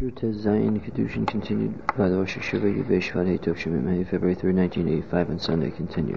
Tez Zayin Kedushin continued by the Rosh Hashiva Yuvei Shvat Hei Tov Shemim Hei, February 3, 1985, on Sunday continued.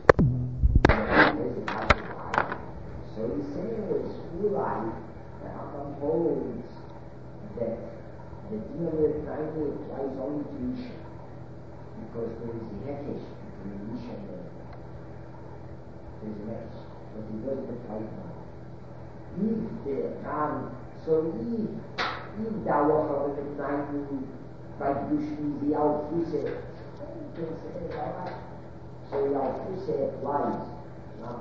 So he says, Ulai, the Rambam holds that the din of the Friday applies only to Isha, because there is a hekesh between Isha and the there is a match, but he doesn't apply to now. If the Ram, so if the halacha of the Friday by Kedushin is the Al-Fuse, so the Al-Fuse applies now.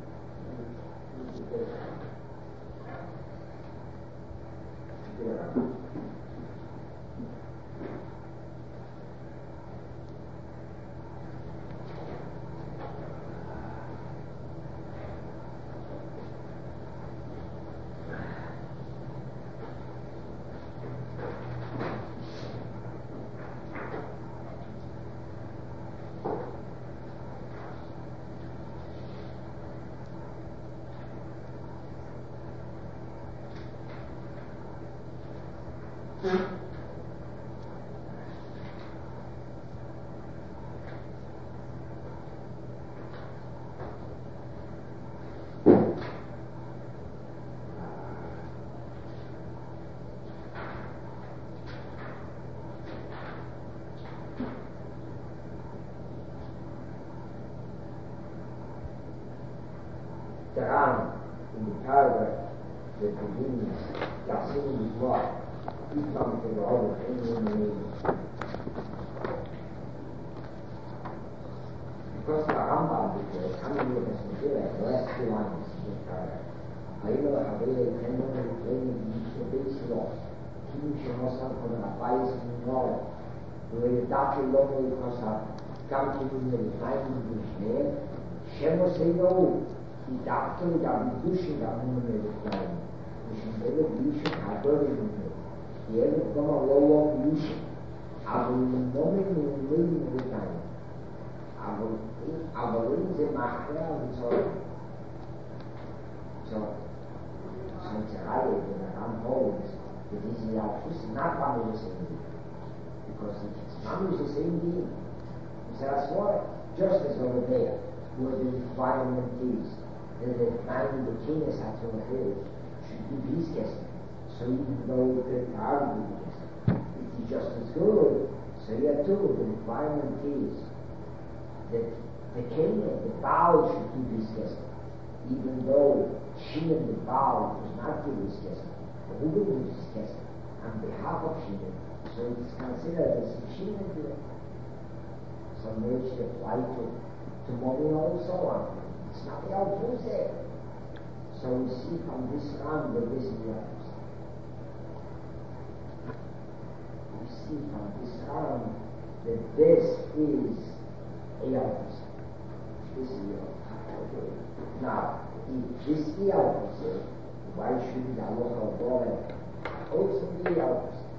The Ram in the paragraph that begins Yasin is what? He comes to the order of anyone name. Because the Rambam before coming with us material, the last two lines in the paragraph. Hayla Habele Tendon and Training the base law. Team Shimosan for the advice and knowledge. The way the doctor locally because of counting in the time of the Shneer, Shemo say no. Die dachten, da die Dusche da nur mehr gefallen. Ich habe die Dusche adoriert. Die Erde kommt low of Dusche. Aber im Moment in Leben mit ein. Aber in der Macht und so. So eine Reihe in der Ramholz, das ist ja just not one of the same. Because it's not the same thing. So that's why justice over there, where the requirement is. And the time the king is at your head should be his guest. So even though the power will be guest, it is just as good. So here too, the requirement is that the king and the Baal should give his guest. Even though Shimon the Baal does not give his guest, but who will give his guest on behalf of Shimon? So it is considered as if Shimon did it. So which apply to Momin also on. It's not the old there. So we see from this round that this is the opposite. We see from this round that this is a opposite. This is the opposite. Now, if this is the opposite, why shouldn't the local boy also be the opposite?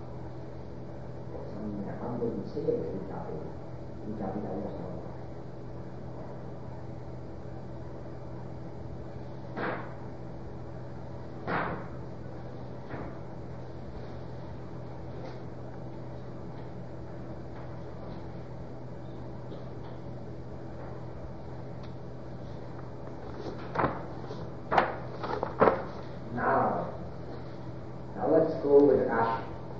Some humble would say it without the local. Now let's go with Rashi.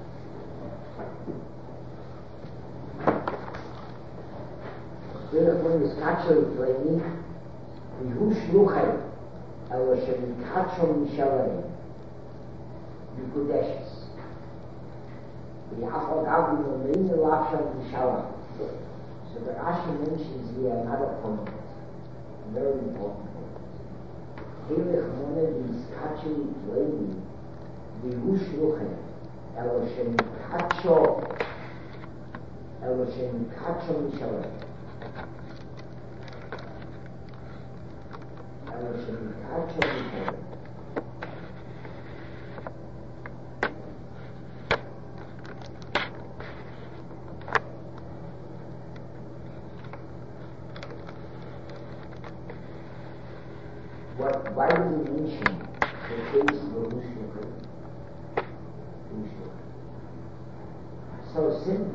When we catch a training, we who shluchai, our shem kachom mishalayim, b'kudeshes. We achol gav b'nomein l'achsham mishalayim. So the Rashi mentions here another point, very important point. Hilech moned is catching training, we who shluchai, our shem kachom mishalayim. Why do we mention the case of Rushloch?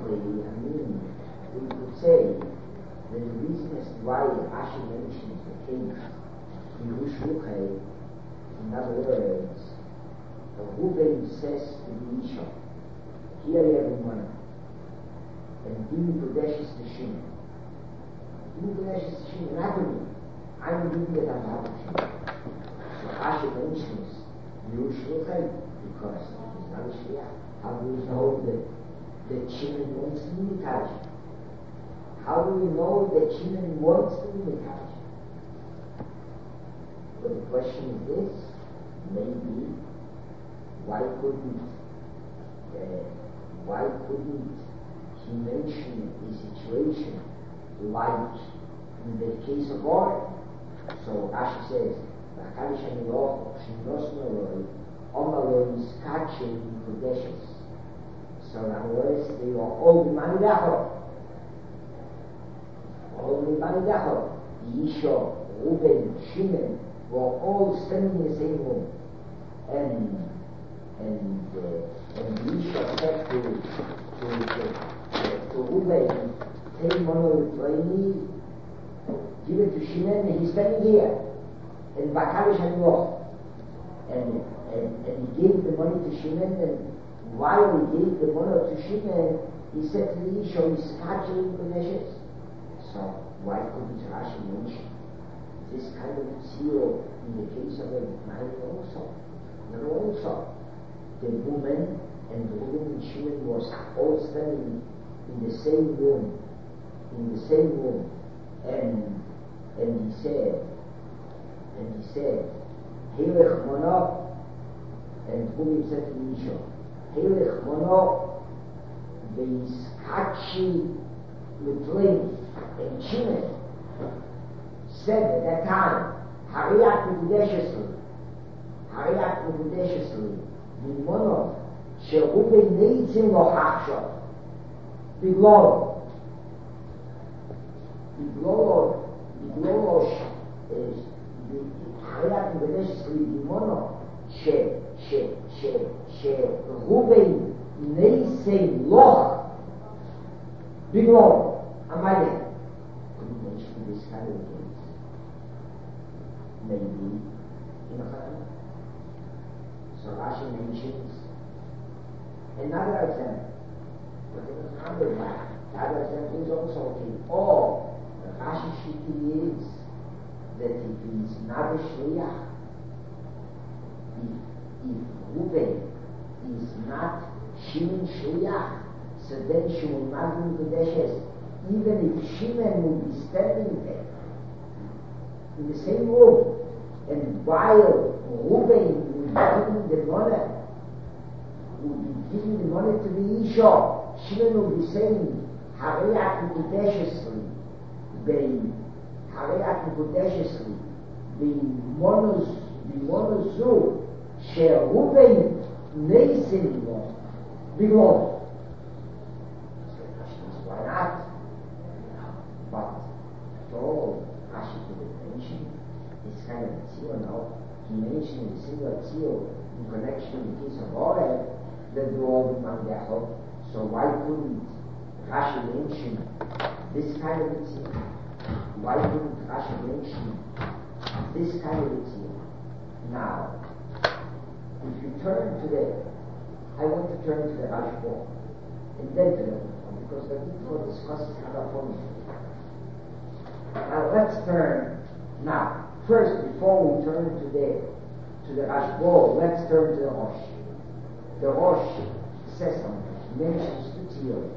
Shluchei, I mean, we could say that the reason as to why Rashi mentions the case Yehu Shluchei, in other words, Reuben says to the Isha, here you have one, and Dimi Kodesh is the Shimon. Dimi Kodesh is the Shimon, not to me. I'm doing that I'm not the Shimon. So Rashi mentions Yehu Shluchei because he's not a Shliach. How do we know that Shimon wants to be Mikadosh? How do we know that Shimon wants to be Mikadosh? But the question is this, maybe, why couldn't he mention a situation like in the case of Or? So Rashi says, "V'chadish haniloch shimnos noroi omaloi skache kodeshes." So in other words, they were all b'mani dachor. All b'mani dachor. Yisho, Reuben, Shimon were all standing in the same room, and Yisho said to Reuben, "Take money with me, give it to Shimon, and he's standing here." And Bakarish Haniloch, and he gave the money to Shimon, and while he gave the money to Shimon, he said to the Yisho, "He's catching the meshes." So why couldn't Rashi mention this kind of seal in the case of a man also? And also, the woman and Reuben and Shimon was all standing in the same room, and he said, "Hilech mono," and Reuben said to Yisho, "Hilech mono, v'yiskatshi l'tlein," and Shimon said at that time, "Hariat mekudeshesli, v'mono, she'Reuben neitzim lo hachshot, biglo Hariat mekudeshesli, v'mono, she'Reuben neitzim lo biglo Amaya." Couldn't mention this kind of case. Maybe in a hurry. So Rashi mentions another example. But there was another one. The other example is also okay. Or the Rashi Shiti is that if he is not a Shliach, if Reuben is not Shimon Shliach, so then she will not be Kodeshes. Even if Shimon will be standing there in the same room, and while Reuben will be giving the money to the Isha, Shimon will be saying, "Hariat mekudeshesli, b'monozu, she'Reuben neisim lo biglo." Why not? But after all, Rashi could mention this kind of tzio now. He mentioned a single tzio in connection with the case of Orel, that do all the Mandechot. So why couldn't Rashi mention this kind of tzio? Why couldn't Rashi mention this kind of tzio? Now, if you turn to I want to turn to the Rashba, and then to the Rashba, because the Rashba discusses other forms. Now let's turn. Now, first, before we turn to the Rashba, let's turn to the Rosh. The Rosh says something, mentions the Tzio.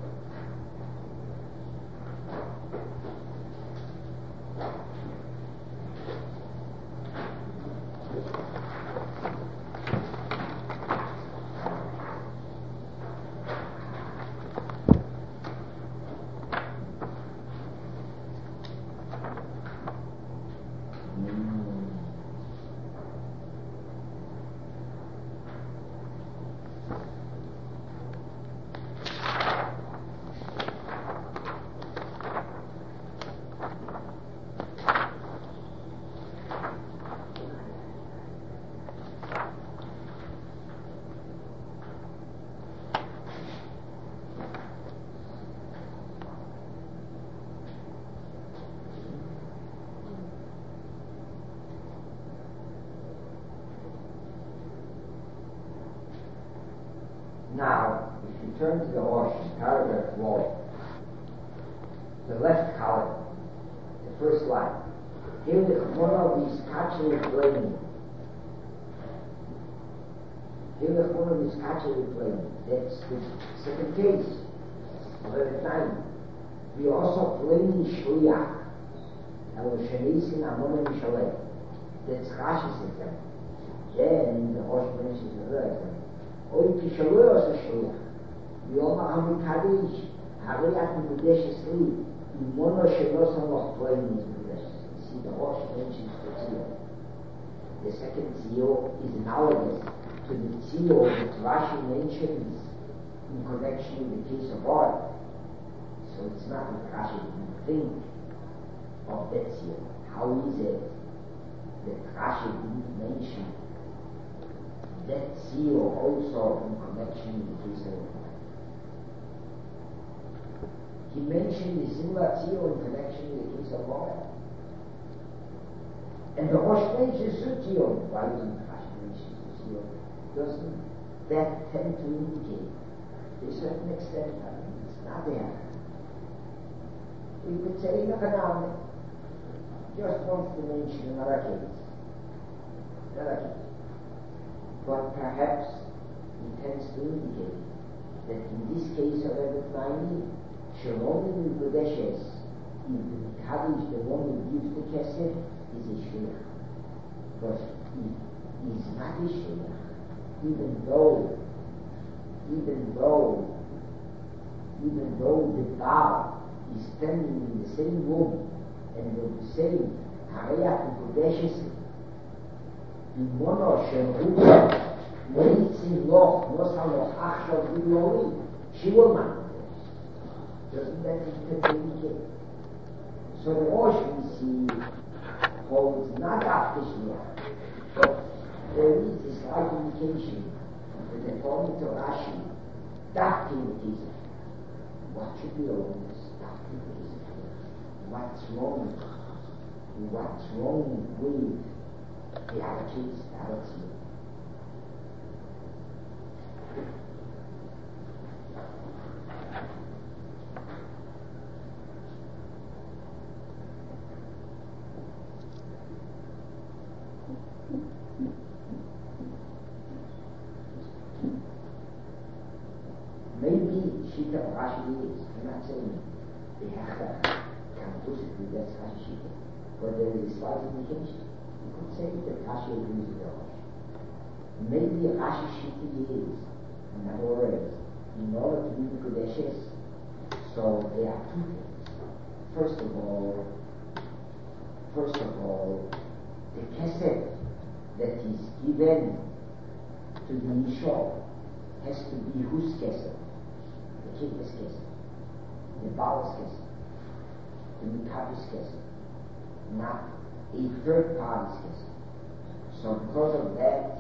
Now, if you turn to the Rosh, paragraph 1, the left column, the first line. Here one of these catching flame. Here one of these catching flame. That's the second case. Number 9. We also plain Shliach. Our Shanisin Amon Mishaleh. That's Rashi system. Then the Rosh mentions the other example. Oy Kishaleh as a Shliach. We all know how we Kaddish. Hariyat Mudesh Sleep. In Mono Shelosa of plain is Mudesh. See, the Rosh mentions the Tzio. The second Tzio is analogous to the Tzio that Rashi mentions in connection with the case of oil. So it's not that Rashi didn't think of that Tzio. How is it that Rashi didn't mention that Tzio also in connection with the case of oil? He mentioned the similar Tzio in connection with the case of oil. And the Rosh mentions the Tzio. Why doesn't Rashi mention the Tzio? Doesn't that tend to indicate, to a certain extent, it's not there. We could say, look around, just wants to mention another case. But perhaps it tends to indicate that in this case of Rebbe Naimi, Shalom in Budeshes, if the Kaddish, the one who gives the Kesef, is a Shliach. But he is not a Shliach, even though the Baal is standing in the same room and will be saying, Hariyat Budeshes, in Mono Shem Meitzin Loch, Nosaloch, Achshav Viloli, Shilman. Doesn't that indicate? So the Rosh we see holds not after Shliach, but there is a slight indication that according to Rashi, that indicates what should be always that indicates what's wrong with the other case, the other Tzio. Maybe Shita Rashi is, I'm not saying the Hechta can possibly that's Rashi Shita, but there is a slight indication. You could say that Rashi agrees with the Rosh. Maybe Rashi Shita is, in other words, in order to be the Kodeshes, so there are two things. First of all, the Kesef that is given to the Nishol has to be whose Kesef? The Kiddush Kesef, the Baal's Kesef, the Mikabi's Kesef, not a third party's Kesef. So because of that,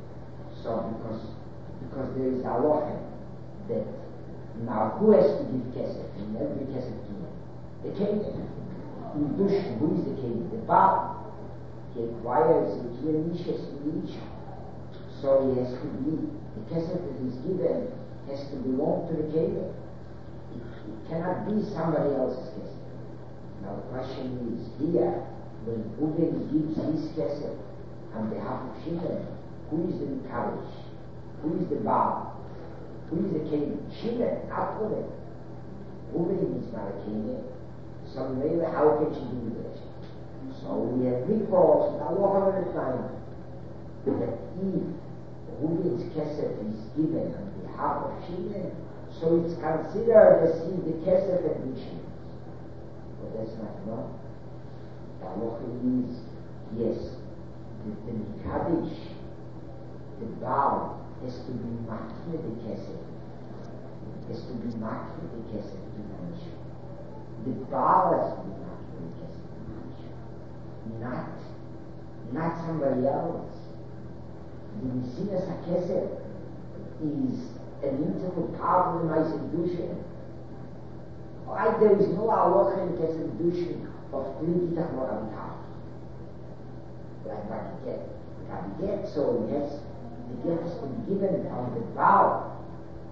because there is halacha that now who has to give Kesef in every Kesef kingdom? The king. In Dush, who is the king? The Baal. He acquires the Kirmishes in each. So he has to be, the Kesef that is given has to belong to the Kever. It cannot be somebody else's Kesef. Now the question is here, when Reuben gives his Kesef on behalf of Shimon, who is the Mikadosh? Who is the Baal? Who is the Kever? Shimon, not Reuben. Reuben is not a Kever. So maybe how can she do this? So we have recourse in Allah at a time that if Reuben's Kesef is given on behalf of Shimon, so it's considered as if the Kesef had been Shimon. But that's not wrong. The halacha is, yes, the Mikadosh, the Baal, has to be makir the Kesef. Has to be makir the Kesef to Manisha. The Baal has to be makir the Kesef to Manisha. Not somebody else. The Messinas HaKesef is an integral part of the Ma'aseh Kedushin. Right, there is no halacha in Kesef Kedushin of Kli Gitach Moravitach. Like what you get. So yes, the get has to be given on the Baal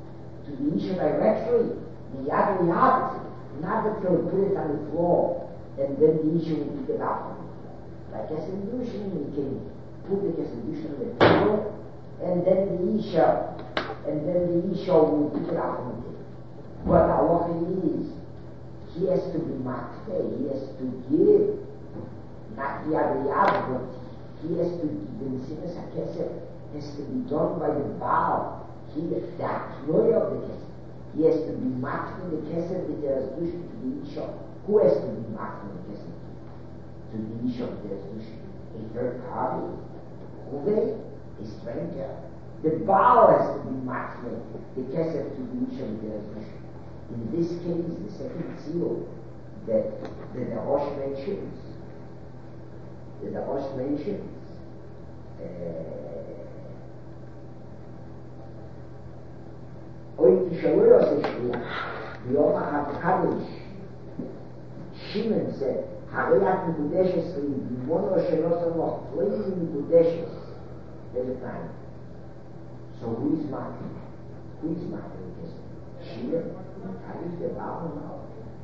to the Isha directly, the Yad Yad, not that they'll put it on the floor and then the Isha will pick it up. Like Kesef Kedushin, you can put the Kesef Kedushin on the table and then the Isha will pick it up on the table. What halacha is, he has to be makte, he has to give, not the Yad Yad, but he has to give the Mesinas HaKesef has to be done by the Baal. The Aknoy of the Kesef. He has to be makte the Kesef with the Resolution to the Isha. Who has to be makte the Kesef to the Isha with the Resolution? A third party. Ruve, a stranger. The Baal has to be makte the Kesef to the Isha with the Resolution. In this case, the second seal that the Rosh mentions, Oy תשאלו עושה שליח, ביום הקדוש, שמעון said, הרי את מקודשת לי, במונו שלא סמוך, פלאים מקודשת, בינתיים. So who is marking? Who is marking this? Shimon? How is the Baal now?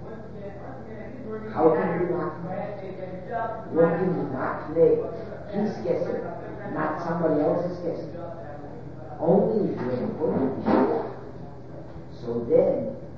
How can we not make? What can we not make? His kesef, not somebody else's kesef. Only if you are important to share. So then,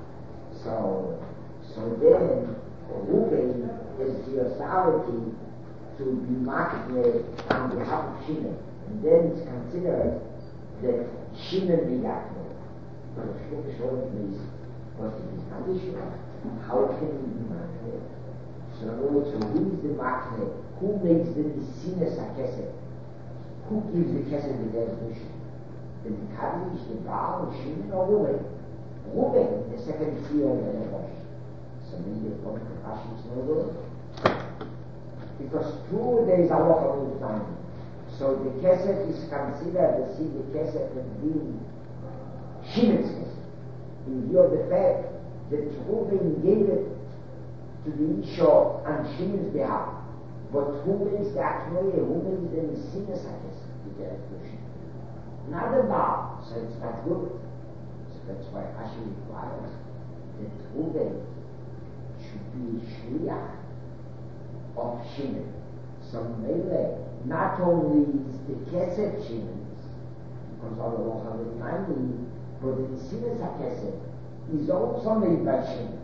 Reuben has the authority to be marked on behalf of Shimon. And then it's considered that Shimon begat him. But if you show it is, but it is not Ishmael, how can he be marked? So in other words, who is the marked? Who makes the Mesinas HaKesef? Who gives the Kesef the resolution? The Kaddish, the Baal, Shimon, or Reuben? Reuben, the second seal of the Rosh. So maybe the point of Rashi is no good. Because true, there is a lot of time. So the Kesef is considered the Kesef as being Shimon's Kesef. In view of the fact that Reuben gave it to the Isha on Shimon's behalf. But who makes the Aknoye? Who makes the Mesinas HaKesef? Not the Baal. So it's not good. That's why Rashi requires that Reuben should be Shliach of Shimon. So Mele, not only is the Kesef Shimon's, because all the law of the time, but the Mesinas HaKesef is also made by Shimon.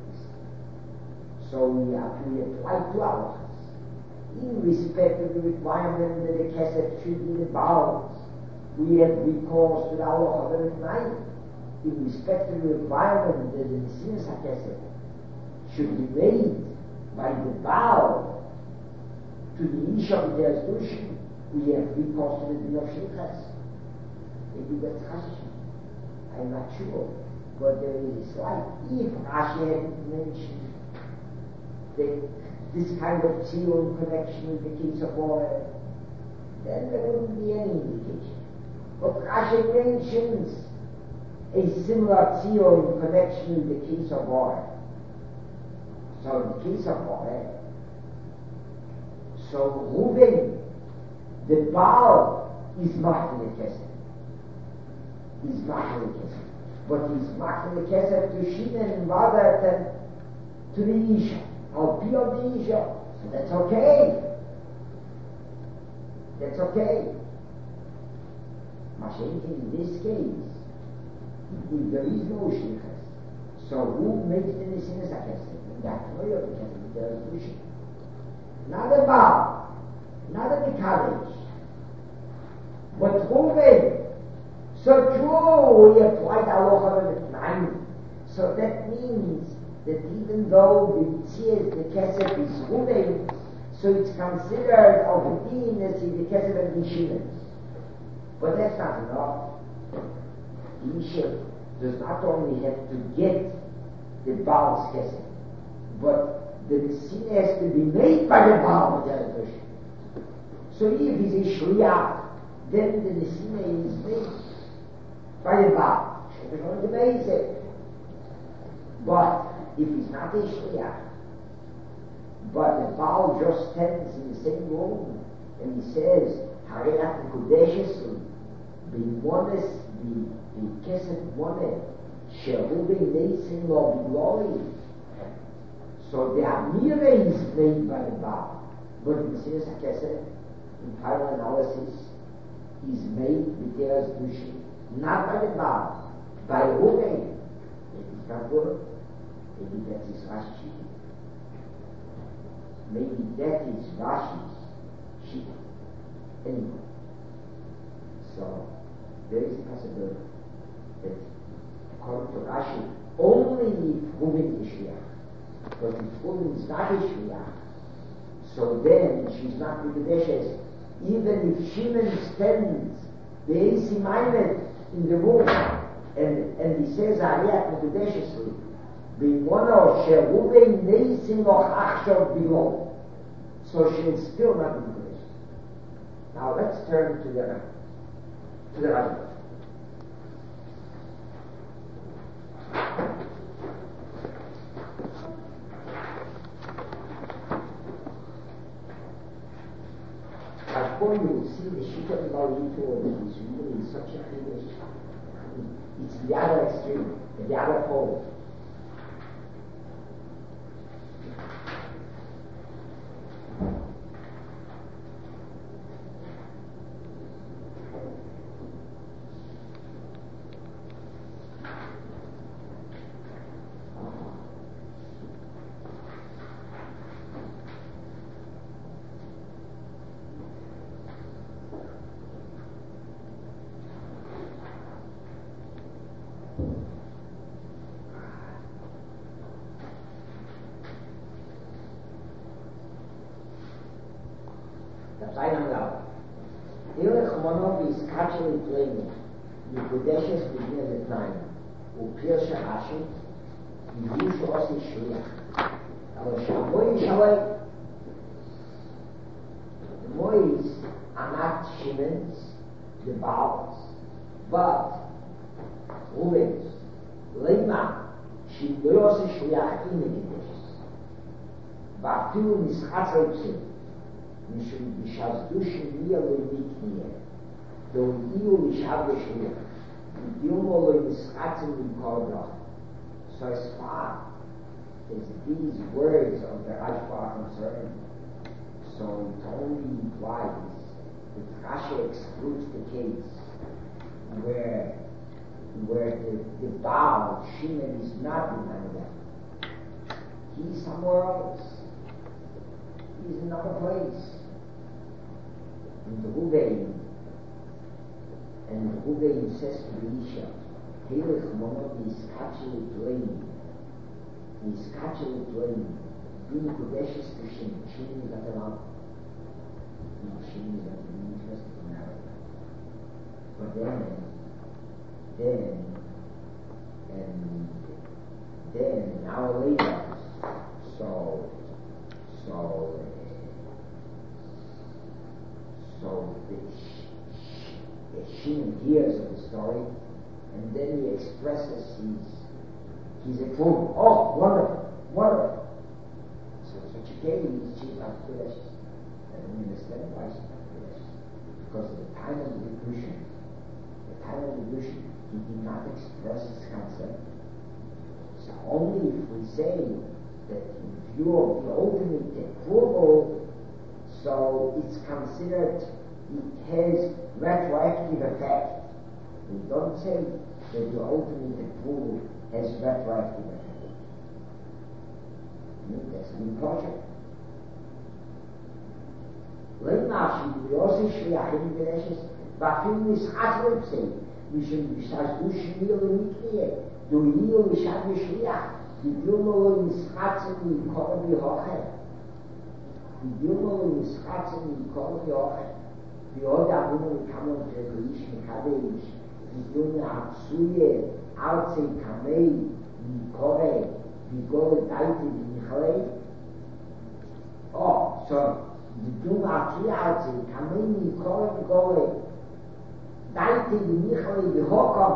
So we apply to our in respect of the requirement that the Kesef should be the Baal. We have recourse to the law of the time. In respect to the requirement that the Mesinas HaKesef should be made by the Baal to the Isha of the resolution, we have recourse to the din of Shlichus. Maybe that's Rashi. I'm not sure. But there is a slight, if Rashi hadn't mentioned this kind of seal in connection with the case of Oreh, then there wouldn't be any indication. But Rashi mentions a similar seal in connection with the case of Oreh. So in the case of Oreh, so Reuben, the Baal, is marking the Kesef. He's marking the Kesef. But he's marking the Kesef to Shimon rather than to the Isha, or beyond the Isha. So that's okay. That's okay. Mashenkin, in this case, if there is no Shlichus, so who makes the Mesinas HaKesef? That's no other Kesef, the resolution. Not the Baal, not the Kaddish, but Reuben. So true, we applied halacha of the time. So that means that even though the Kesef is Reuben, so it's considered of the din as the Kesef and the Shimon's. But that's not enough. The Isha does not only have to get the Baal's Kesef, but the Mesinas has to be made by the Baal of the resolution. So if he's a Shliach, then the Mesinas is made by the Baal. We're going to make it. But if he's not a Shliach, but the Baal just stands in the same room and he says, Hareat Mekudeshes, the Kesef Moneh, שהוא בניסים לא בגלוי. So the Amira is made by the Baal. But in Messias HaKesed, in final analysis, is made with Teras Dushi, not by the Baal, by Ruben. It is not good. Maybe that is Rashi. Maybe that is Rashi's Shita. Anyway. So, there is a possibility that according to Rashi, only if Ruben is Shliach. But if Ruben is not a Shliach, so then she's not Mikudeshes. Even if Shimon stands the Eisi Maimed in the room and he says Ariach Mikudeshesli, B'mono she'Ruben neisim noch achshav bilo, so she'll still not be Mikudeshes. Now let's turn to the Rambam. Before you see the Shita of Baruch is really such a English, it's the other extreme, the other pole. Mikudeshes b'nei l'tnayim, u'pir she'ashi, yivu she'osi shliach. Aber she'amoy shalei, the moys are not Shimon's, the Baal's, but Ruben's. Leima, she loyosi shliach in Mikudeshes. V'afilu mischatz leipsim, mishum b'shazdushim liya le'nikniyeh. Though you is have the shliach, you will be scattered in Kordoch. So as far as these words of the Rashba are concerned, so it only implies that Rashi excludes the case where the Baal Shimon is not in Hanover. He is somewhere else. He is in another place. In the Ruben. And Ruben says to the Isha, Hilech monot iskachel tleim, being Kudeshes to Shin. Shin is not allowed. No, Shin is not interested in marriage. But then, an hour later, so Shimon hears of the story, and then he expresses his approval. Oh, wonderful. So such a case, she's not Kudeshes. And we understand why she's not Kudeshes. Because at the time of the Kedushin, he did not express his consent. So only if we say that in view of the ultimate approval, so it's considered, it has retroactive effect. We don't say that the ultimate approval has retroactive effect. That's an important. Le'mashi b'yosei shliachim b'neshes v'afil nis'at le'psei mishum b'shazdu shmir le'nikniyeh do'il l'shad v'shliach v'dilmo le'nischatzim l'kol b'hochem ועוד אבונו כמה פרקליש מקדש, וידון העצויה, ארצי כמי, מקורא, ויגור דייתי ונכלי. וידון העצויה ארצי, כמי מקורא וגורא, דייתי ונכלי והוקם.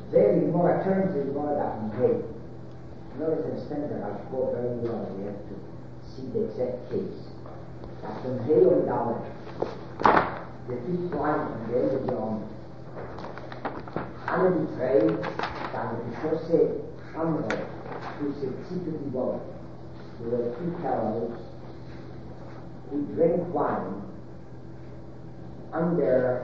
There the Gemara turns to the Gemara that in Hay. In order to understand that, I spoke very well, we have to see the exact case. That in Hay or Dalet, the fifth line from the end of the Yom, alle die drei, dann die Geschosse Hamre, durch die Zipfe die Wolle. There were two camels who drank wine under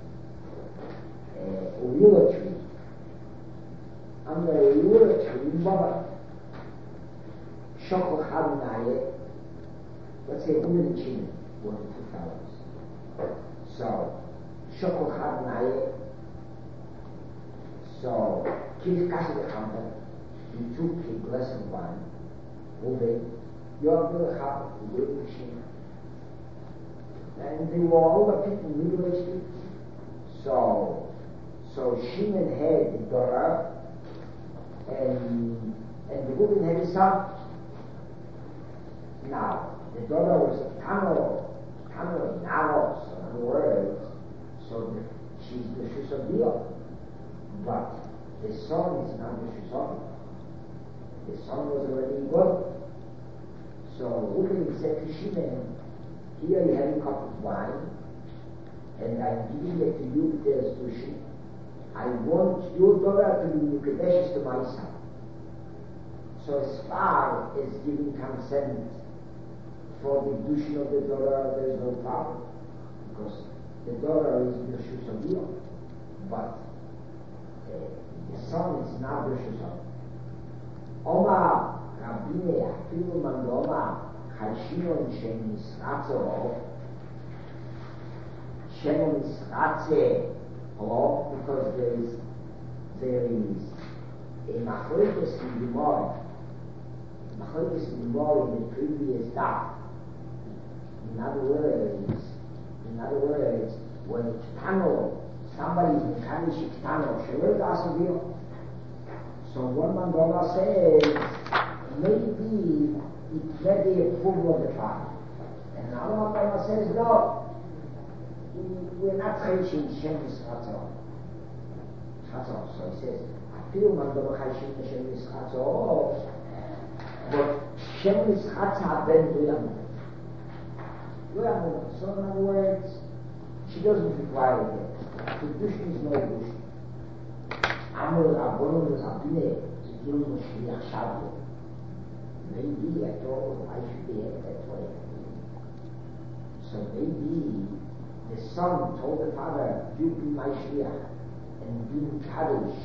a willow tree. Under a willow tree, Baba. Shokol Hadanaye, let's say 100 children were the two fellows. So, Shokol Hadanaye, so, Kid Kassadakamba, he took a glass of wine, moving, you're going to have a great machine. And they were all the people middle-aged people. So Shimon had the daughter, and the woman had a son. Now, the daughter was a Tamil Navos, in other words, so she's the Shusabiyah. But the son is not the Shusabiyah. The son was already good. So Reuben said to Shimon, here you have a cup of wine, and I'm giving it to you as Dushi. I want your daughter to be Mukadeshes to my son. So as far as giving consent for the Dushi of the daughter, there is no problem, because the daughter is the Shusabiyah, but the son is not the Shusabiyah. Omar Rabbine Afilu Mandoma Chashimon Shem Nisratzo Shem Nisratze, because there is a Machlokes in Gemara in the previous daf. In other words, when it's Tano, somebody is in Kanish Tano, Shalom Dasavio. So one Mandoma says, maybe it may be approval of the father. And another Mandoma says, no, we're not chayshim Shemis Chatzor. So he says, I feel Mandoma chayshim Shemis Chatzor, but Shemis Chatzor ben Luyamu. So in other words, she doesn't require it. The Dushni is no Dushni. Amor Rabbonon Rabbine, to deal with Shliach Shabbat. Maybe I thought I should be that way. So maybe the son told the father, you be my Shliach, and do Kaddish,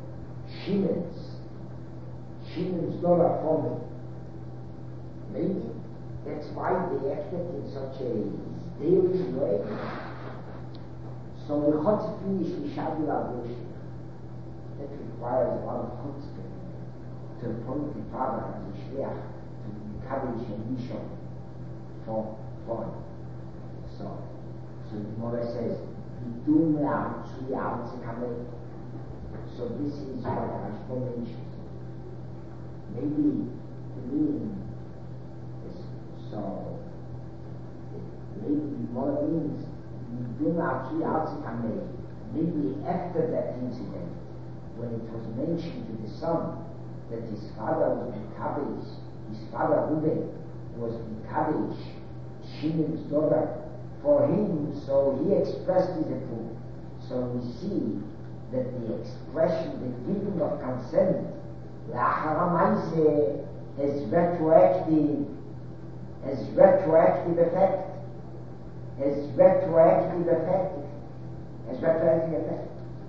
Shimon's daughter for me. Maybe that's why they acted in such a daily way. So the Chotz finish Mishabi Rabbosh. That requires a lot of chutzpah to appoint the father as a shliach to encourage and mission for him. So the Gemara says, "Vidum le'amtzu ya'amtzu kamei." So this is what Rashba mentions. Maybe the meaning is so. Maybe the Gemara means vidum le'amtzu ya'amtzu kamei. Maybe after that incident, when it was mentioned to the son that his father was Mikabesh, his father Reuben was Mikabesh, Shimon's daughter, for him, so he expressed his approval. So we see that the expression, the giving of consent, La'achara has retroactive effect. Has retroactive effect.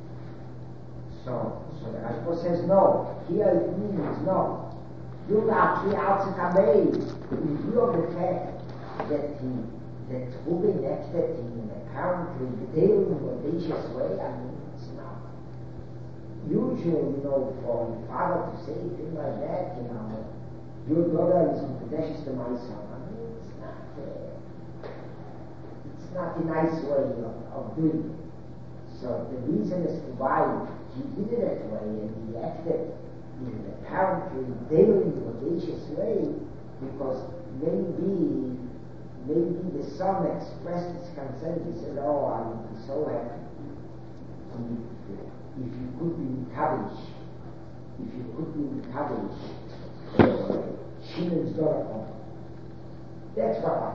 So the Rashba says no. Here it means no. You actually in view of the fact that Reuben acted in a apparently detailed and audacious way. I mean, it's not usual, for a father to say a thing like that. Your daughter is precious to my son. I mean, it's not a nice way of doing it. So the reason as to why he did it that way and he acted in an apparently daily audacious way, because maybe the son expressed his consent. He said, "Oh, I would be so happy if you could be Mikabesh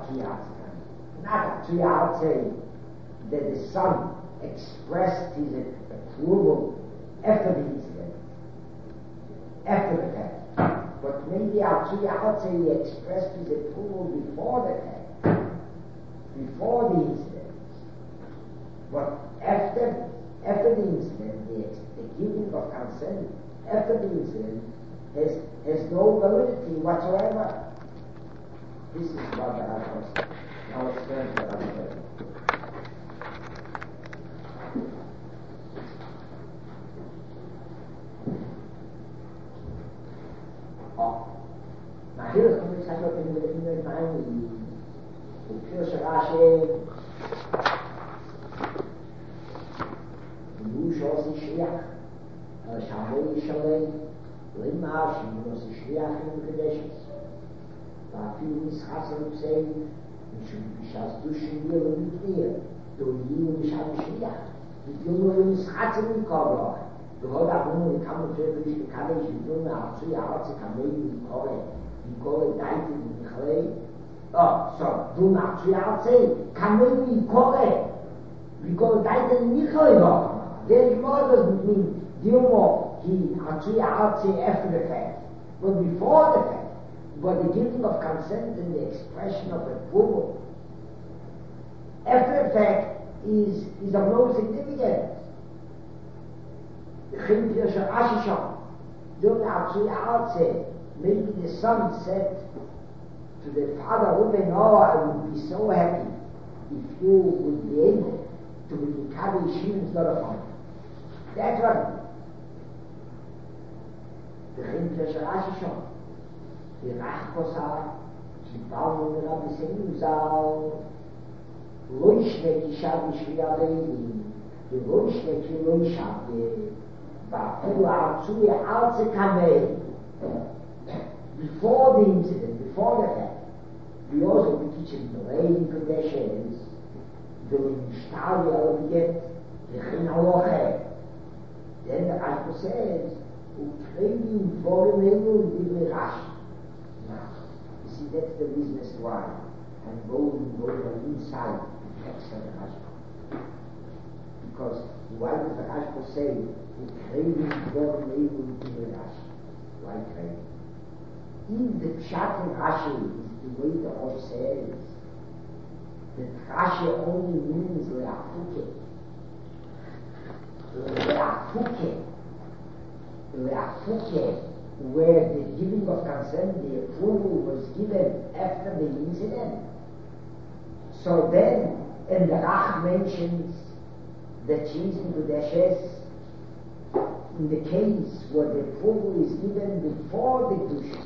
Not Atzuyatze that the son expressed his approval after the incident, after the fact. But maybe Atzuyatze he expressed his approval before the fact, before the incident. But after the incident, the giving of consent after the incident has no validity whatsoever. This is what the Rav was. Now let's turn to the Rav. Now here is something that in the time in Pirush Rashi Yusho si Shliach Shavoi Shalei Lima Shino si Shliach in the Kadeshes ואפילו משחס הנושאים משום ששעשו שני למתניר דויים משם שליח ותיאונו למשחץ המקורא ועוד אבונו לכמה תרבוש וכמה שבידון מארצוי הארץ כמי מקורא דייתי ומכלי דון ארצוי הארץ כמי מקורא דייתי ומכלי There's more doesn't mean Dilmo he Atzui Arze after the fact, but before the fact. But the giving of consent and the expression of approval after the fact is of no significance. Maybe the son said to the father, Ruben, oh, I would be so happy if you would be able to be carry Shimon's daughter from me. That's what the Rachkosa, die Baum und Rabbi Senusal, Loishne ki Shabi Shvialein, die Loishne ki Loishabe, Bapu Artsui Arze Kamei. Before the incident, before the fact, we also teach in the Rein Kadeshes, doing Shtali Albiget, the Chin Aloche. Then the Rachko says, Ukredim Vorimenu Dibre Rashi. You see, that's the reason as to why I'm going inside the text of the Rashba. Because why does the Rashba say, craving for able to do Rashi? Why craving? In the Pshat in Rashi is the way the Rosh says that Rashi only means Le'afuke. Le'afuke. Where the giving of consent, the approval was given after the incident. So then, and the Rach mentions that she's in Kudeshes, in the case where the approval is given before the Kedusha,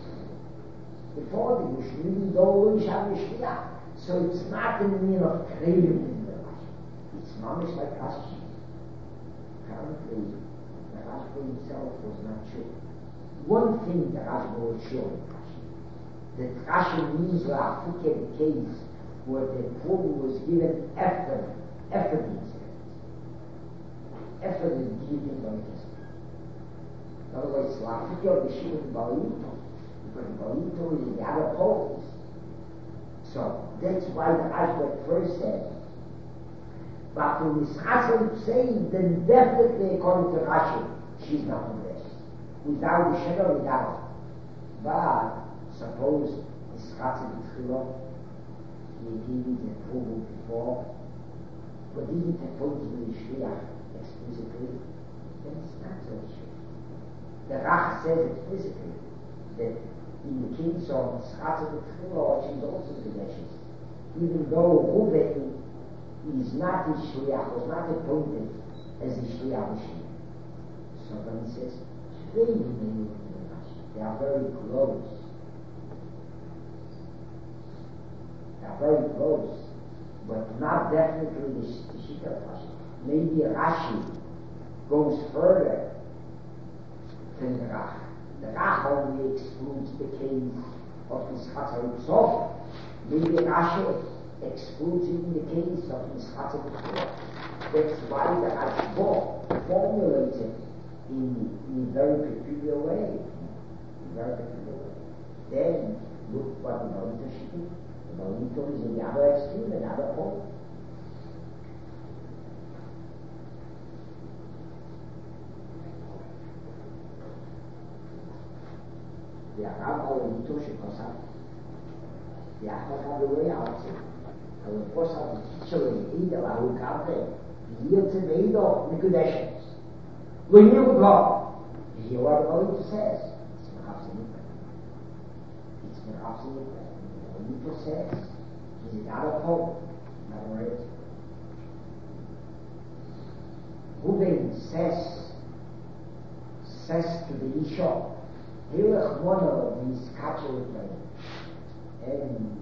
even though we have a Shliach. So it's not in the meaning of craving in the Rashi. It's mamish like Rashi. Currently, the Rashi himself was not sure. One thing that Rashi was sure that Rashi means Ra'afuke the case where the approval was given after the incident, after the giving of the testament. In other words, Ra'afuke of the Shimon Balito, because Balito is the other poles. So that's why the Rashi at first said, but when Miss Hassel saying, then definitely according to Rashi, she's not the best. Without the shadow of a doubt. But suppose this Chatzah B'Tchilo, he gave the approval before, but didn't approach the Shliach explicitly, then it's not so sure. The Rach says explicitly that in the case of Chatzah B'Tchilo, she's also Kedeshes. Even though Reuven is not his Shliach, was not appointed as his Shliach B'Shliach. So then he says, they are very close. They are very close, but not definitely the Shita of Rashi. Maybe Rashi goes further than the Rach. The Rach only excludes the case of Mischatza Yitzof. Maybe Rashi excludes even the case of Mischatza Yitzof. That's why the Rashi formulates it in a very peculiar way. Then look what the Balito Shittim The Balito is in the other extreme, the other pole. והרב העולמתו שפסק, ואחר כך הוא לא יעצה. אבל פוסק שלו העיד על ההוקר וירצה ועידו מקודשת. לא יהיו בו. Here what the Balito says. It's Merafsinita. It's Merafsinita. The Balito says, he's out of hope. In other words, Ruben says to the Isha, Hilach Mono is catching with me. And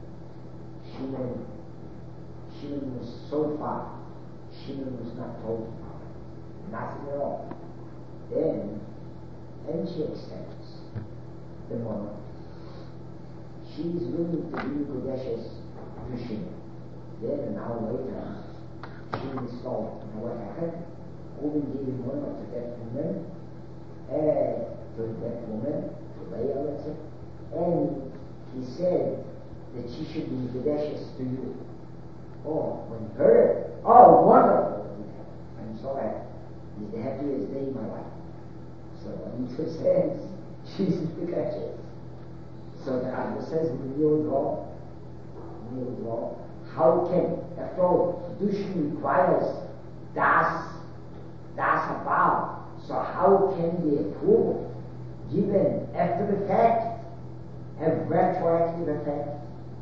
Shimon was so far. Shimon was not told about it. Nothing at all. Then, and she accepts the Mono. She is willing to be Kodeshes to Shimon. Then an hour later, Shimon is told, now what happened? Ruben gave him Mono to that woman. To that woman, to Leah, let's say, and he said that she should be Kodeshes to you. Oh, when he heard it, oh, wonderful! I'm so happy. It's the happiest day in my life. So when he says she's Kodeshes, so the Rabbi says, kneel draw. How can, after all, Kedushin requires das above. So how can the approval given after the fact have retroactive effect?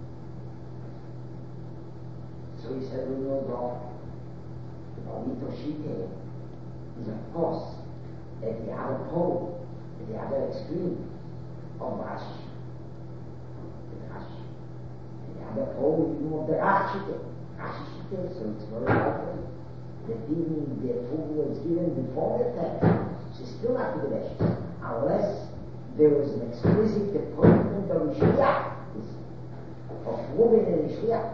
So he said, we know the Balito Shite is of course at the other pole, at the other extreme of Rashi. And the other pole we know of the Rashi Shite, so it's very likely that even the approval was given before the fact, she's still not Kodeshes, unless there was an explicit appointment of Ishliach, of Ruben and Ishliach.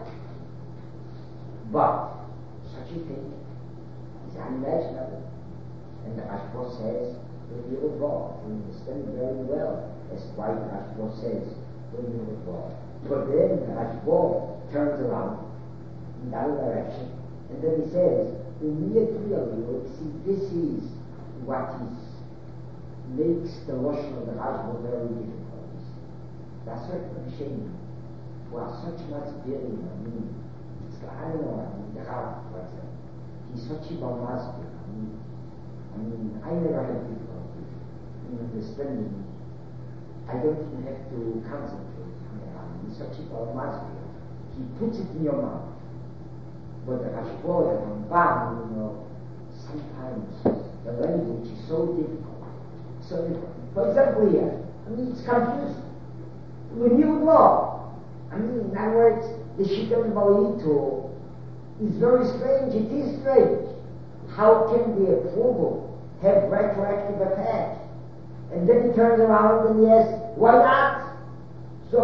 But such a thing is unimaginable. And the Rashba says, when you evolve, you understand very well as why the Rashba says, when you evolve. But then the Rashba turns around in the other direction, and then he says, see, this is what makes the Lashon of the Rashba very difficult. That's what I'm ashamed for such much dealing. I don't know, the Rav, for example, he's such a Balmazpir. I never had difficulty in understanding. I don't even have to concentrate on the Rav. He's such a Balmazpir. He puts it in your mouth. But the Rashba, the Rambam, sometimes the language is so difficult. For example here, it's confusing. When you law, in other words, the Shitton Balito is very strange. It is strange. How can the approval have retroactive effect? And then he turns around and he asks, why not? So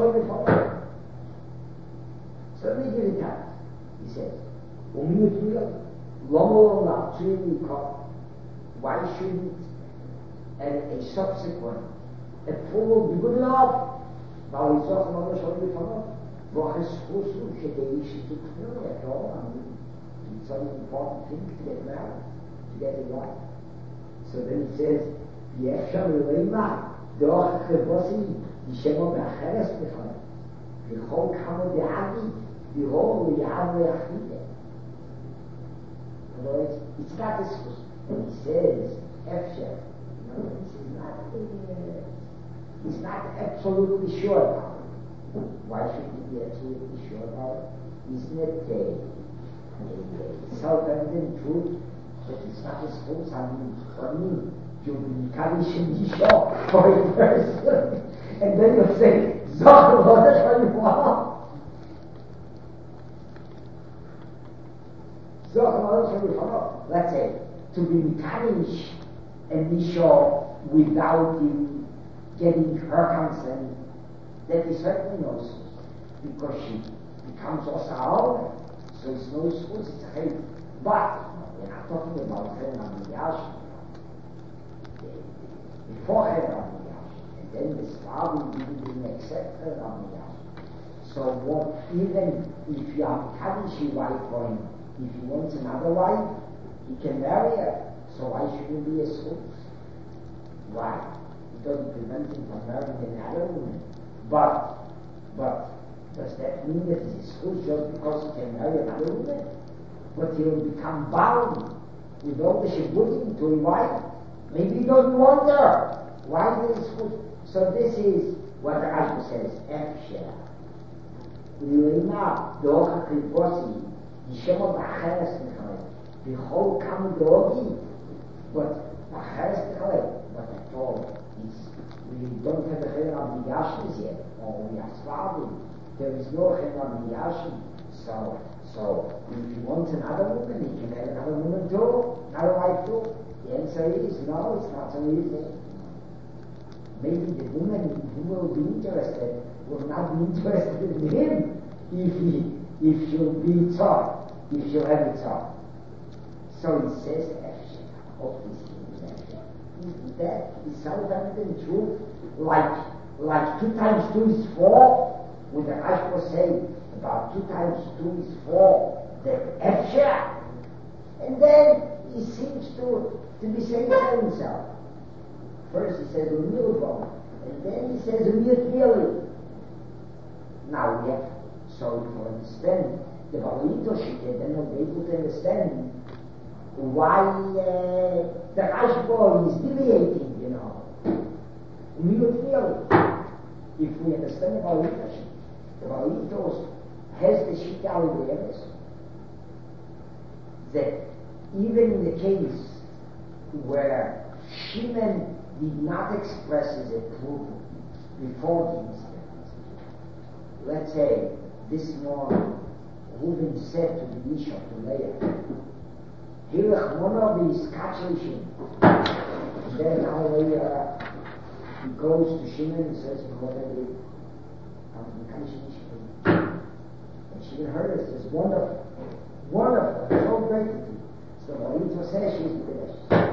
let me give it out. He says, why shouldn't a subsequent approval be good enough? It's an important thing to get married, to get it right. So then he says, ואפשר למה דוח חבוסי ישמו באחרס בפני וכל כמה דעבי ויהור ויעב ויחידה. In other words, it's not this, when he says אפשר, he's not absolutely sure about it. Why should he be absolutely sure about it? Isn't it self-evident truth that it's not his fault? For me, you'll be encouraging the show for a person, and then you'll say, Zohar, that's what you want. Zohar, that's what you want. Let's say, to be encouraged and be sure without him getting her consent, that is certainly no excuse, because she becomes also our, so it's no excuse, it's a hate. But we're not talking about her obligation. Before her obligation, and then the Slavi didn't accept her obligation. So what, even if you have Kaddish wife for him, if he wants another wife, he can marry her. So why shouldn't be a schus? Why? It doesn't prevent him from marrying another woman. But does that mean that he's a schus just because he can marry another woman? But he'll become bound with all the shibutim to a wife. Maybe he doesn't want her. Why is it schus? So this is what the Rashba says, Efsheh. Lima, Doha Kriposi, Yishemo Bacheres Nechalek, Bechol Kam Dogi, but Bacheres Nechalek, but at all, we don't have a Chen of Miyashim yet, or we are Slavim, there is no Chen of Miyashim, so if he wants another woman, he can have another woman too, another wife too. The answer is no, it's not so easy. Maybe the woman who will be interested will not be interested in him if she'll be taught, if she'll have it taught. So he says, of these things, that is self-evident truth, like 2 times 2 is 4, when the Rashba say about 2 times 2 is 4, that Efsheh, and then he seems to be saying to himself. First he says Umilvon, and then he says Umilvon. Now we have, so to understand the Balito Shike, then we'll be able to understand why the Rashba is deviating, you know. Umilvon. If we understand the Balito Shike, the Balito has the Shike awareness that even in the case where Shimon did not express his approval before the incident. Let's say this morning Reuben said to the Isha, to Leah, Hilach Mono v'yiskachlishin. And then now Leah, he goes to Shimon and says, and Shimon heard it, says, wonderful, wonderful, I'm so grateful. So Balito says she's the best.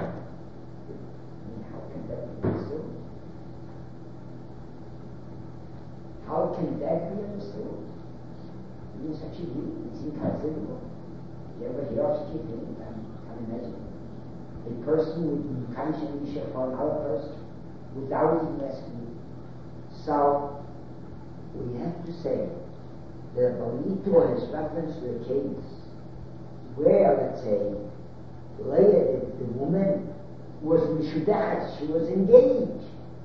How can that be understood? It is such a thing, it's inconceivable. You ever hear of such a thing? I can't imagine. A person with conscience for another person without even asking. So, we have to say that Balito has reference to a case where, let's say, Leah, the woman, was Mishudachet, she was engaged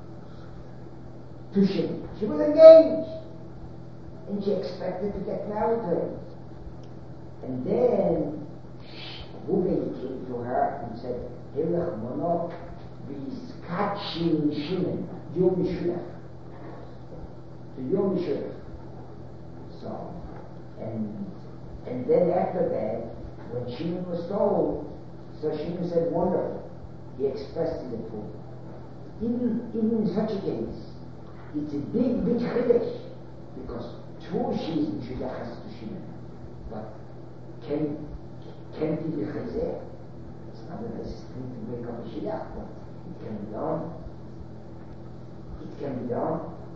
to Shimon. She was engaged, and she expected to get married to him. And then Reuben came to her and said, Hilach Mono v'yiskachim Shimon, Yom Mishudach. To Yom Mishudach. So, and then after that, when Shimon was told, so Shimon said, wonderful. He expressed his approval. Even in such a case, it's a big chiddush, because true she is Mishudachas to Shimon, but can be the chazeh. It's not a nice thing to make up a shidduch, but it can be done. It can be done.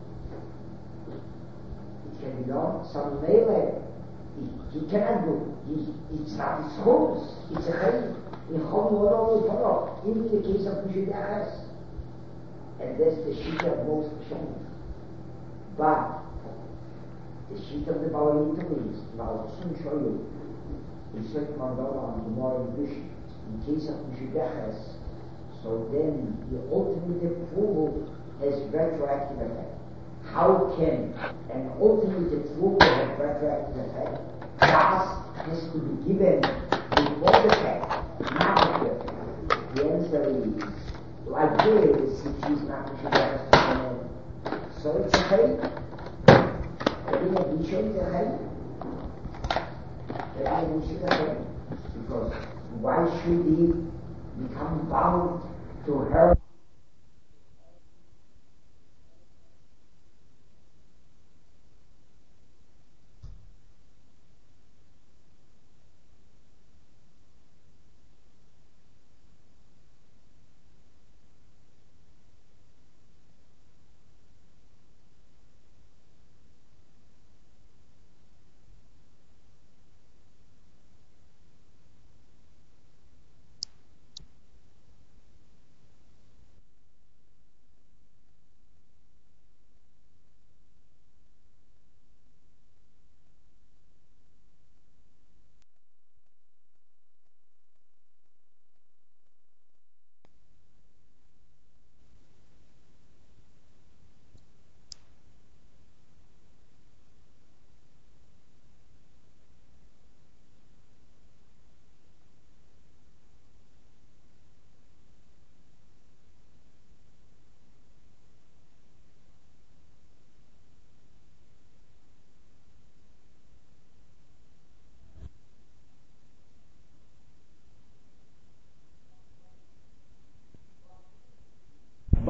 It can be done. Some mele, he cannot do. It's not his schools. It's a chayim. In even the case of Mishudachas, and that's the sheet of most Rishonim. But the sheet of the Balito is, I'll soon show you, in certain mandala on tomorrow in Rishon, in case of Mishudachas, so then the ultimate approval has retroactive effect. How can an ultimate approval have retroactive effect? Das has to be given before the fact. Not the effect. The answer is, like this, if she's not Mishudachas to Shimon, so it's a chayim. Because why should he become bound to her?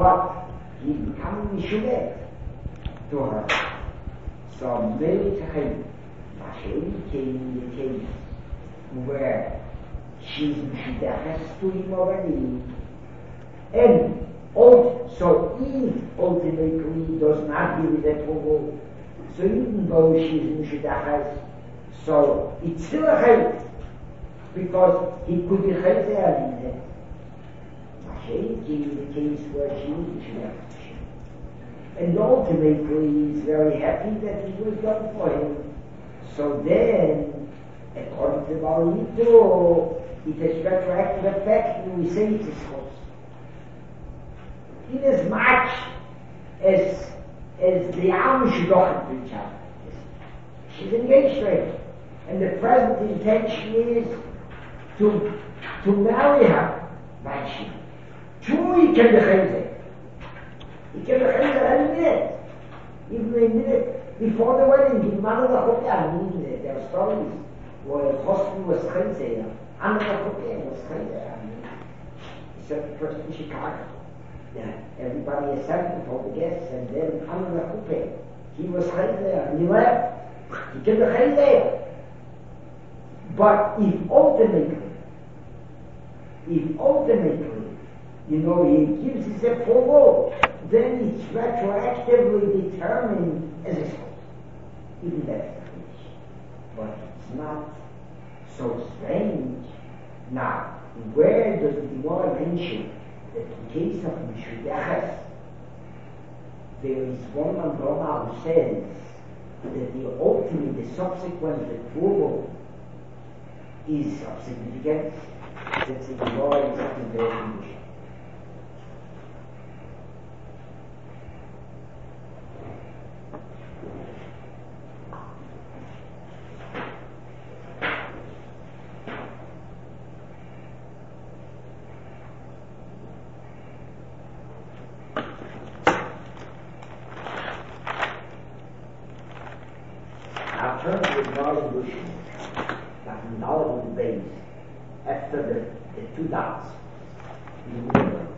but he become Mishulet to her. So maybe to him, Mashiach came where she's Mishudeches to him already. And so Eve ultimately does not give it approval. So even though she's Mishudeches, so it's still a chayt, because he could be chayt there in it. Mashiach gave the case where she was Mishudeches. And ultimately he's very happy that it was done for him. So then, according to Balito, it has retroactive effect, and we say it is false. In as much as the Am Shidochet to each other. She's engaged to him. And the present intention is to marry her. But she, true, he can be chayzer. He can be chayzer any minute. Even a minute before the wedding, his mother was hooked. I mean, there are stories where a husband was chayzer, and the hooked was chayzer. I mean, he said the first in Chicago. Yeah, everybody accepted all the guests, and then under the hooked, he was chayzer, and he left. He can be chayzer. But if ultimately, you know, he gives his approval, then it's retroactively determined as a fault. Even that's the case. But it's not so strange. Now, where does the Gemara mention that in case of Mishudeches, there is one Mandoma who says that the ultimate, the subsequent approval is of significance, since the Gemara is not in their condition. Now turn to the Gemara Bushim. Knowledge of the base after the two dots in the middle.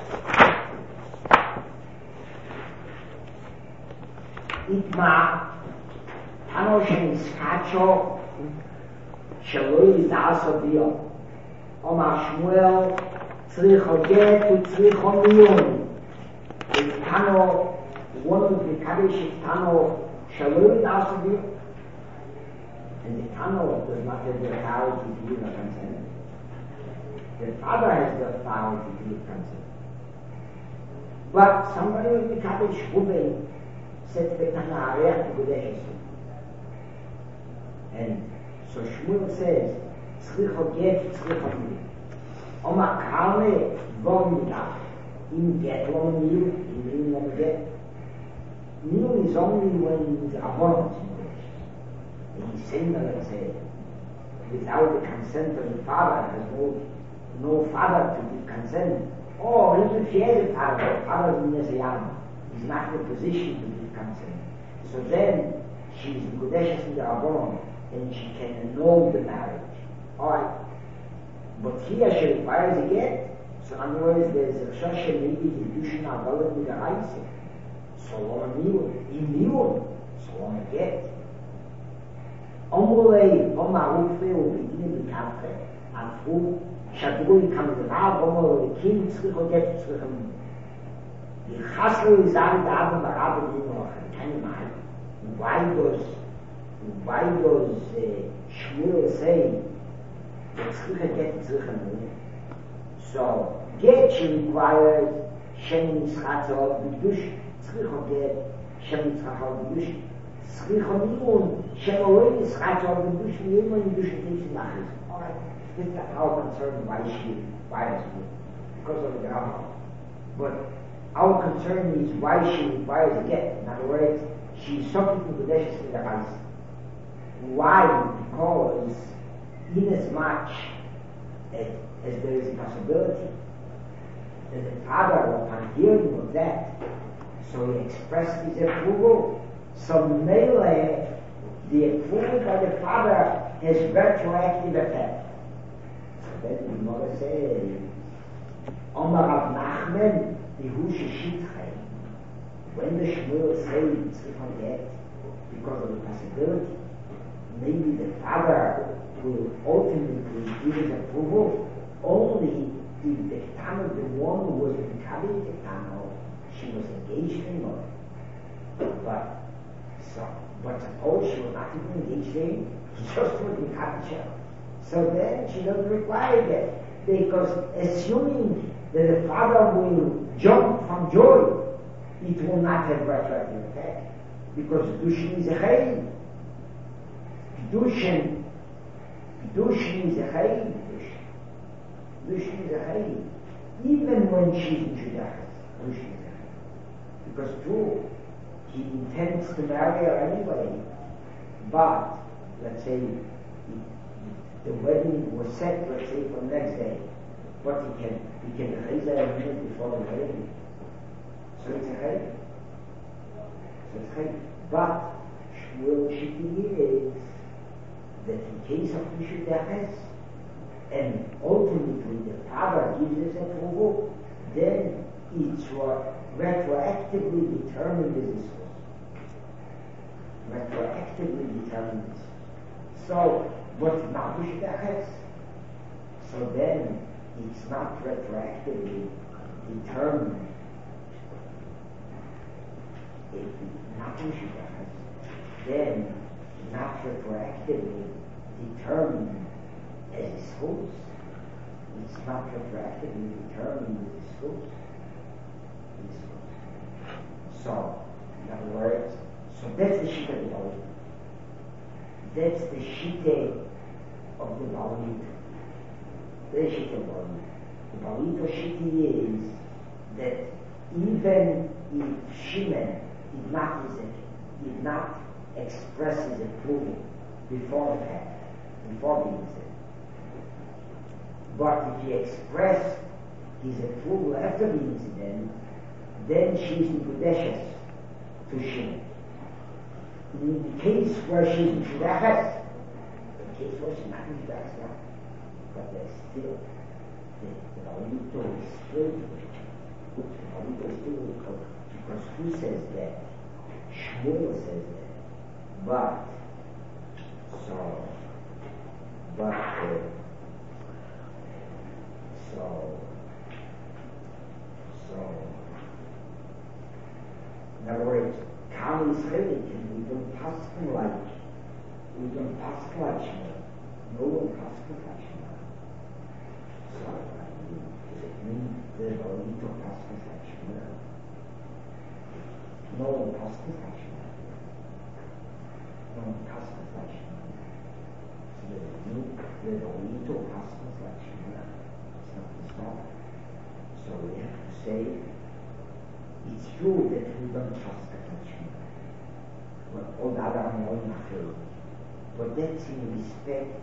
Itma Tano Sheniskacho Shaloi Daso Dio Omar Shmuel Tzricho Get to Tzricho Miyun. Tano, one of the Kaddish is Tano Shaloi Daso Dio. And the Tano does not have the authority to give a consent. The father has the authority to give consent. But somebody with the Kaddish Hubei said the Tana Areh to Gudesh. And so Shmuel says, Tzricho Get, Tzricho Miyun. Oma Kale, Von Midach. In Get, Lom Miyun, in Miyun, Lom Get. Miyun is only when the Avon is he's saying that, let's say, without the consent of the father, has no father to give consent. Or even if he has a father, the father is he's not in a position to give consent. So then, she's in Kodeshes in the Rabbanon, and she can annul the marriage. Alright. But here she requires a get. So in other words, there's a Shoshe, maybe the Dushin Avalim with a Reise. So on a Miyun, so on a get. Omrulei, Oma Rufe, ובגינים לקרקע, עפו, שדרו כמדרב, אומר, קים צריך עוד גט צריכים. יחס לו יזר דאבו ברב ודינו אחר, keine Mal. Why does Shmuel say that tzricha get tzricha? So, get she requires Shem Yitzchak B'Kedush, tzricha get Shem Yitzchak B'Kedush, tzricha Miyun, Shem Oloi Yitzchak B'Kedush, Miyun B'Kedush B'Kedush Nachis. Alright, this is our concern why she requires it, because of the Rambam. But our concern is why she requires a get. In other words, she's something to the Kodeshes in the house. Why? Because inasmuch as there is a possibility that the father, upon hearing of that, so he expressed his approval, so melee, the approval by the father has retroactive effect. So then the Gemara says, Omar Rav Nachman, the Husha Shitchai, when the Shmuel says, if I forget, because of the possibility, maybe the father will ultimately give his approval only if the Ketana, the one who was in Kabi Ketana, she was engaged in love. But suppose she was not even engaged in, she just was in Kabi. So then she doesn't require that, because assuming that the father will jump from joy, it will not have retroactive effect, because Kedushin is a chayim. Kedushin is a chayim. Kedushin is a chayim. Even when she's in Shidachas, Kedushin is a chayim. Because true, he intends to marry her anyway, but let's say the wedding was set, let's say, for the next day, but he can raise her a minute before the wedding. So it's a chayim. But Shmuel Shitty is that in case of Mishudaches, and ultimately the father gives his approval, then it's retroactively determined as this was. Retroactively determined this. So, what's not Mishudaches? So then it's not retroactively determined. If not Mishudaches, then not retroactively determined as a source. It's not retroactively determined as a source. So, in other words, so that's the shita of the Balit. That's the shita of the Balit. The shita of the Balit. The Balit shita is that even if Shimon did not express his approval before the fact, before being said, but if he expressed his approval after the incident, then she's in Kudeshes to Shimon. In the case where she's in Shudachas, the case where she's not in Shudachas now, but there's still the Balito is still the Balito is still because who says that? Shmuel says that. But in other words, Kali is chelik, and we don't pass like Shmuel. No one passes like Shmuel. So, does it mean that Balito passes like Shmuel? No one passes like Shmuel. No one passes like Shmuel. So does it mean that Balito passes like Shmuel? It's not. So we have to say, it's true that we don't trust the Shmuel. But all the other unknown are. But that's in respect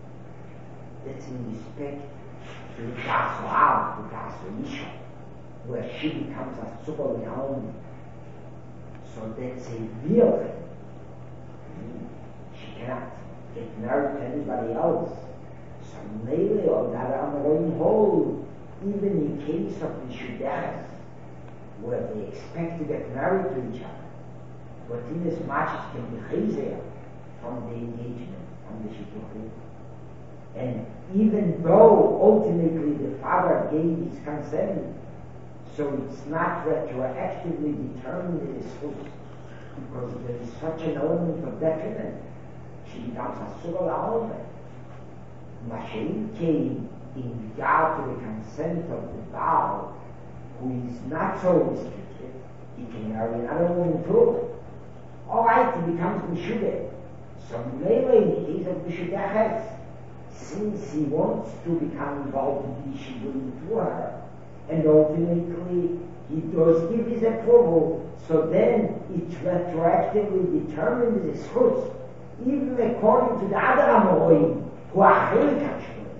to the Gasoal, the Gasoisha, where she becomes a super Leon. So that's a real thing. She cannot get married to anybody else. So maybe or that Amaroin hold, even in case of the Shudas, where they expect to get married to each other, but in as much as can be chazer from the engagement, from the shidduchim. And even though ultimately the father gave his consent, so it's not retroactively determined as his, because there is such an element of detriment. She becomes a surah alma. Mashiach came in regard to the consent of the Baal, who is not so restricted. He can marry another woman too. All right, he becomes Meshudeh. So maybe in the case of Meshudeh, since he wants to become involved in the Yeshivim to her, and ultimately he does give his approval, so then it's retroactively determined as a schus, even according to the other Amorim, who are Chelik HaShmuel.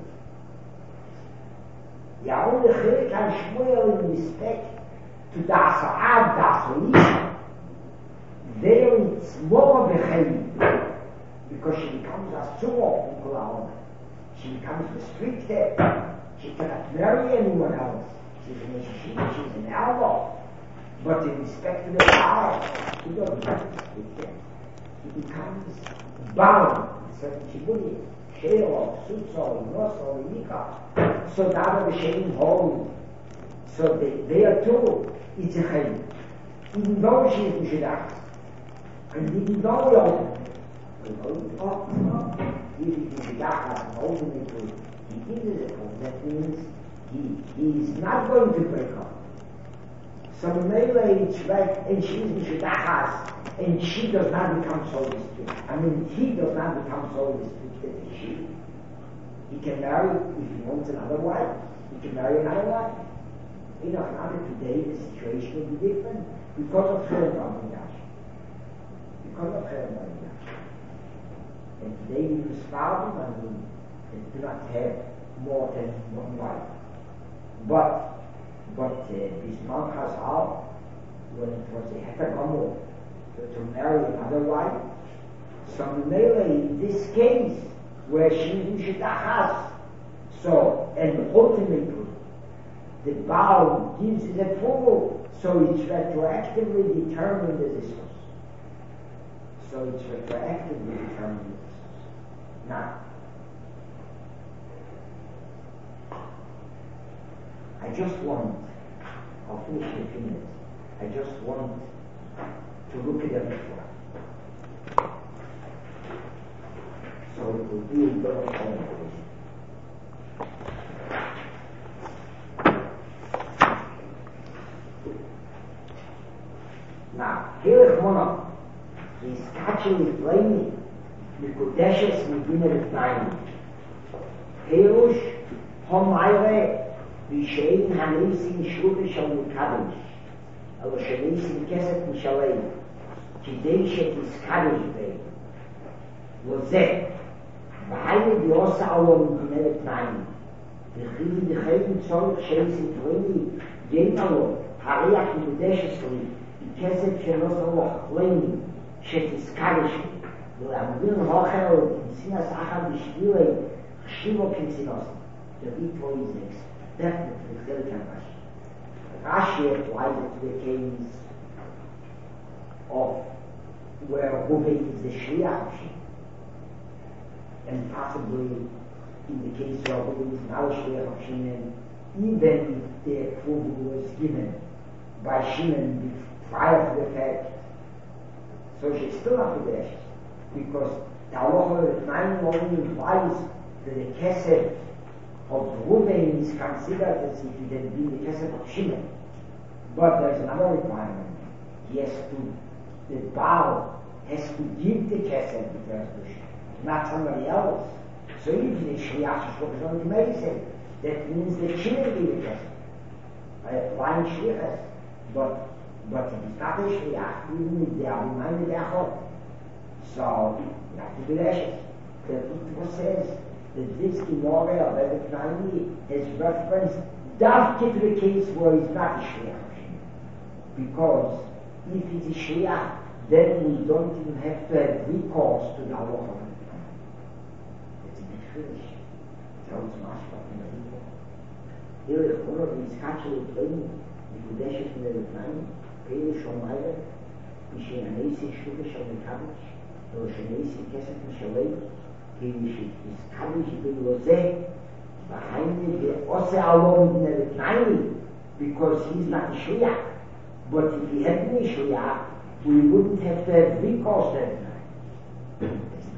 They are only Chelik HaShmuel in respect to the Asa'ad, the Asa'isha. There it's more of a Chelik, because she becomes a Surah in Kulahona. She becomes restricted. She cannot marry anyone else. She's an elbow. But in respect to the power, he doesn't have to. He becomes bound in certain shiburi, sheo, sutso, inoso, yika. So that of the same home. So there too, it's a chayim. Even though she is Mishidach, and even though we ultimately, if it is Mishidach, and ultimately he is a home, that means he is not going to break up. So Mele it's right, and she is Mishidachas, and she does not become so restricted. I mean, he does not become so restricted as she. He can marry, if he wants another wife, he can marry another wife. You know, now today the situation will be different because of Cherem Bamiyash. Because of Cherem Bamiyash. And today we use Farm and do not have more than one wife. But Bismarck Chazal, when it was a Hetagamur to marry another wife, so Mele in this case, where she Mishidachas, so, and ultimately, the Baal gives it approval, so it's retroactively determined as this was. So it's retroactively determined as this was. Now, I just want, I'll finish in a few minutes, I just want to look at everything. So it will be a better conversation. Now, Hilech Monah is actually blaming the Kodeshes within the time. Hirush Homayre Vishain Hanesim Shrubish al Mukadish Al Shanesim Keset Mishalei Kideshet is Kadish Bay Lozet Bahayne Diosa Alom Gumelet Naim the Chili the Chayim Tzorich Shanesim Twaini Yenalo Hariach Kodeshes Lee כסף שלא זו חלמי שתזכריש ולעמדין הוכר וכנסינס אחר בשבילי חשיבו כנסינוס the people is definitely חלק Rashi. Rashi applies it to the case of where Reuven is the Shliach of Shem and possibly in the case where Reuven is now Shliach of Shem even if the approval was given by Shimon prior to the fact, so she's still not to the ashes, because the halacha of 9 only implies that the kesef of Reuven is considered as if it had been the kesef of Shimon. But there's another requirement. He has to, the Baal has to give the kesef to Shimon, not somebody else. So if the Shliach is on the medicine, that means that Shimon gave the kesef by applying Shliachas. But it is not a Shliach, even if they are reminded their heart. So, you have to be ashes. The Torah says that this Gemara of Rebbe Knani has reference Davke to the case where he's not a Shliach. Because if he's a Shliach, then we don't even have to have recourse to the halacha. It's a bit foolish. So it's mashma in the people. Here is one of these actually playing the Kudeshes in Rebbe Knani. Pele Shomayre, Mishe Anesi Shubish al Mekabish, or Shanesi Kesef Mishalei, Kish is Kabish Bin Lozeh, behind the Ose Alom in the Tnai, because he's not a Shliach. But if he had been a Shliach, we wouldn't have to have recourse that night.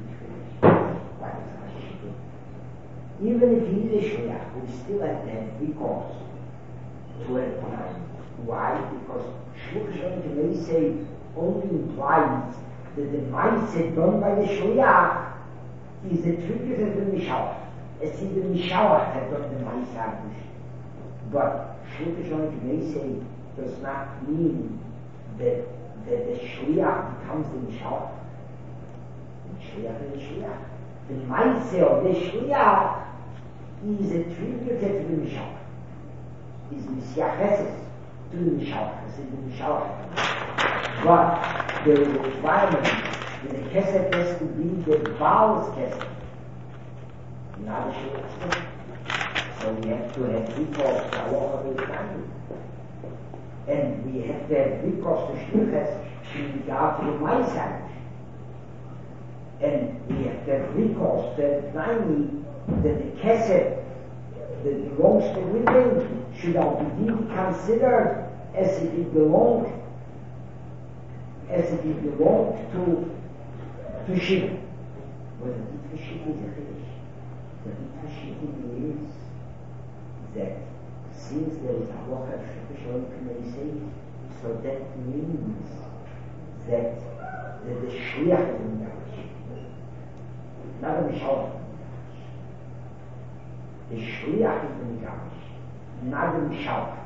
Even if he is a Shliach, we still have to have recourse to a time. Why? Because Shluchim may say only implies that the mindset done by the Shliach is attributed to the Mishawach, as if the Mishawach had done the Ma'aseh. But Shluchim may say does not mean that the Shliach becomes the Mishawach. The Shliach is the Shliach. The Ma'aseh of the Shliach is attributed to the Mishawach. Is Misyacheses to the Mishawach. This is the Mishawach. But there is a requirement that the Kesef has to be the Baal's Kesef, not the Shliach. So we have to have recourse to halacha v'itnani. And we have to have recourse to shlichus in regard to the Maisach. And we have to have recourse to Tnani that the kesef that belongs to women should all be considered as if it belonged to Shimon. But the Ditva Shimon is a chiddush. The Ditva Shimon is that since there is halacha shlichus say, so that means that the shliach is in the not a Mishalach. The Shliach is the Megabish, not the Mishalach.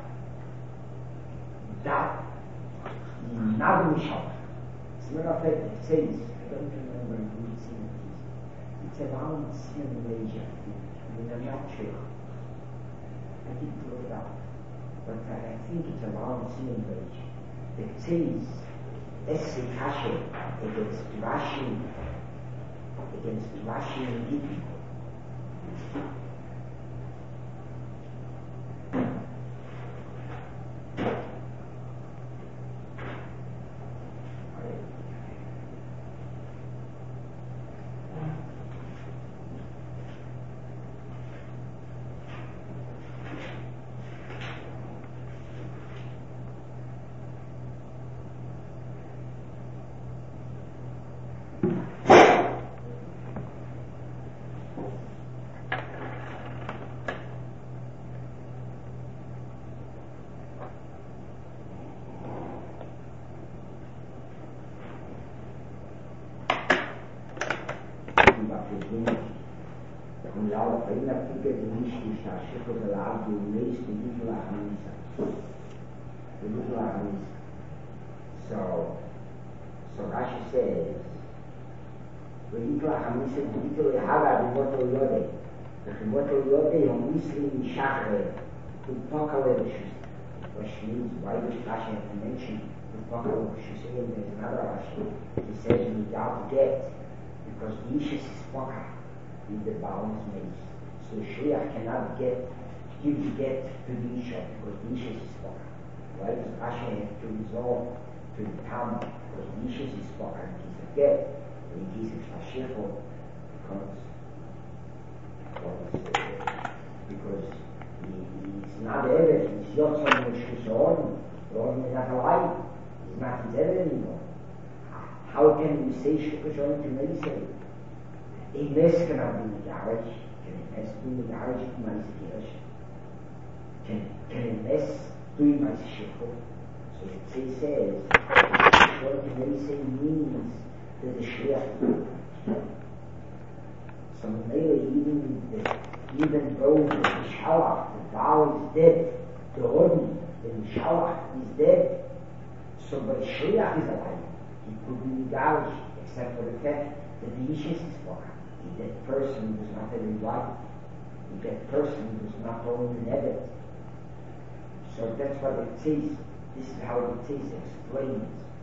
That, not the Mishalach. As a matter of fact, it says, I don't remember who it's in it. It's around Sin Malaysia, in a nutshell. I didn't look it up, but I think it's around Sin Malaysia. It says, Esse Kashe against Rashi and Gittin. So Rashi says, "V'yikla Hamisa b'yikla Hava b'moto yode." The b'moto yode on Muslim Shachre u'pokale b'shus. Which means why does Rashi have to mention u'pokale b'shus? There's another Rashi. He says without get, because the ishus is poka, is the balance mace. So the shliach cannot give the get to the isha because the ishus is poka. Why does Rashi have to resolve to the Talmud? Because the ishus is poka and he's a get. In case of Shashirko, because he's not Erev, he's Yotzon Meshusor, the Orm is not alive, he's not his Erev anymore. How can we say Shukashon to Melise? A mess cannot be Megarish, can a mess do Megarish to Melise? Can a mess do Melise? So it says, Shukashon to Melise means that the Shliach. So maybe even though the Mishalach, the Baal is dead, the Rodin, the Mishalach is dead, so but the Shliach is alive. He could be Megarish, except for the fact that the Ishis is for that person was not a right, that person was not only an Eved. So that's what it says. This is how it says explains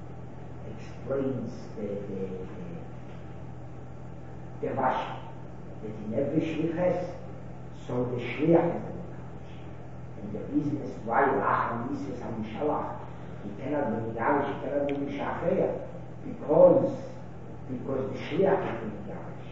the Rashi, that in every shlichus, so the shliach is the Megarish. And the reason is why Lacham Mises HaMishalach, he cannot be Megarish, he cannot be Mishachreya, because the shliach is the Megarish.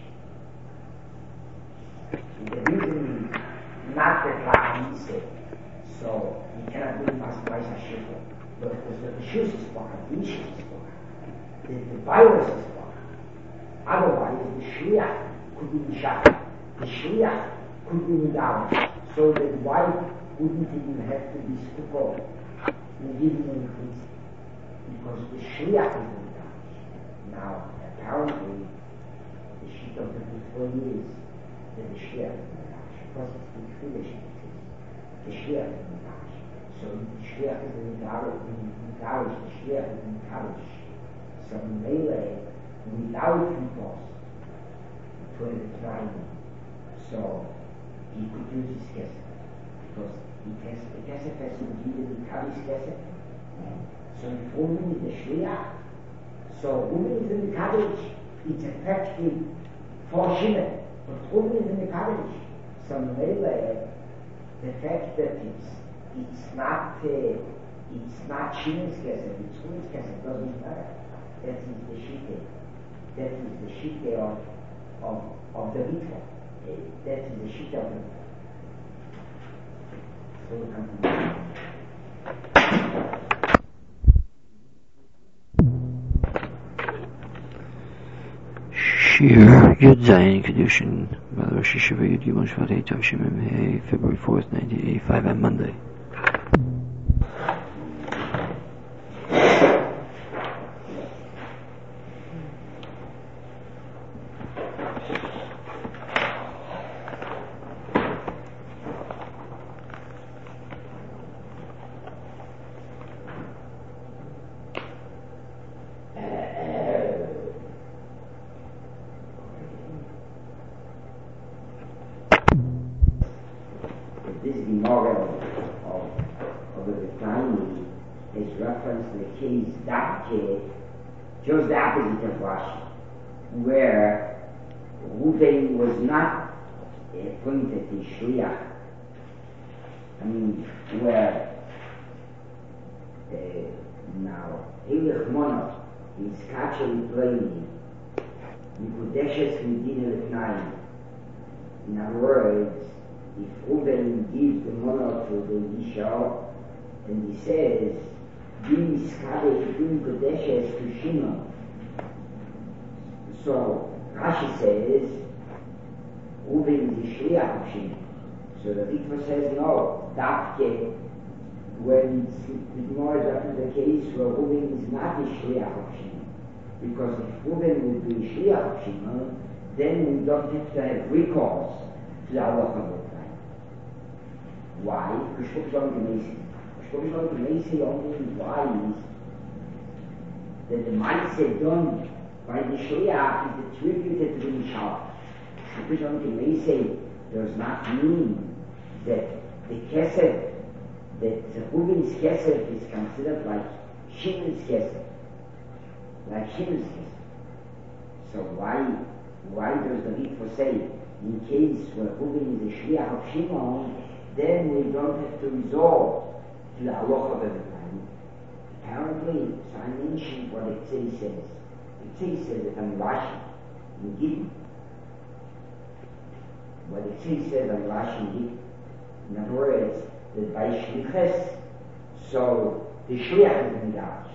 And the reason not that Lacham Mises, so he cannot be Mas HaShifra, but because the Shus is Baka, the Ishus is Baka. The virus is wrong. Otherwise, the Shliach could be Mishach. The Shliach could be Megarish. So the wife wouldn't even have to be Spukor in giving an increase. Because the Shliach is Megarish. Now, apparently, the sheet of the before is that the Shliach is Megarish. Because it's the Kfilah sheet. The Shliach is Megarish. So the Shliach is Megarish. The Shliach is Megarish. So melee without recourse to the time, so he could use his kesef because the kesef has to be the Mekabi's kesef. So if woman is the shliach, so woman is in the Mekabish, it's effective for Shimon, but woman is in the Mekabish. So melee the fact that it's not Shimon's Kesef, it's Chuma's Kesef, doesn't matter. That is the Shitte. That is the Shitte of the Ritva. That is the Shitte of the Ritva. So we come to Shir Yud Zayin Kedushin, Rosh Hashiva Yud Yom Shvat Tov Mem Hey, February 4th, 1985, on Monday. This Gemara of the Tani is reference to the case Dapke, just the opposite of Rashi, where Reuven was not appointed to Shliach. I mean, where now Eilich Monot is Kachem Pliny, Mikudeshes Medina L'Tnaim. In other words, if Reuven gives the monarch to the Isha, and he says, Bim Iskade, Bim Kodeshes to Shimon. So Rashi says, Reuven is the Shliach of Shimon. So the Ritva says, no, Dafke, when the Gemara is up to the case where Reuven is not the Shliach of Shimon. Because if Reuven would be the Shliach of Shimon, then we don't have to have recourse to the halacha of the time. Why? Kishpok Gemesi only implies that the mindset done by the Shliach is attributed to the Mishal. Kishpok Gemesi does not mean that the Kesef, that Reuven's Kesef is considered like Shimon's Kesef. Like Shimon's Kesef. So why does the Ritva say, in case where Reuven is a Shliach of Shimon, then we don't have to resort to the halacha of the time? Apparently, so I mentioned what the Tzei says. The Tzei says that on Rashi, in Gittin, what the Tzei says on Rashi in Gittin, in other words, that by Shliches, so the Shliach is in Garish.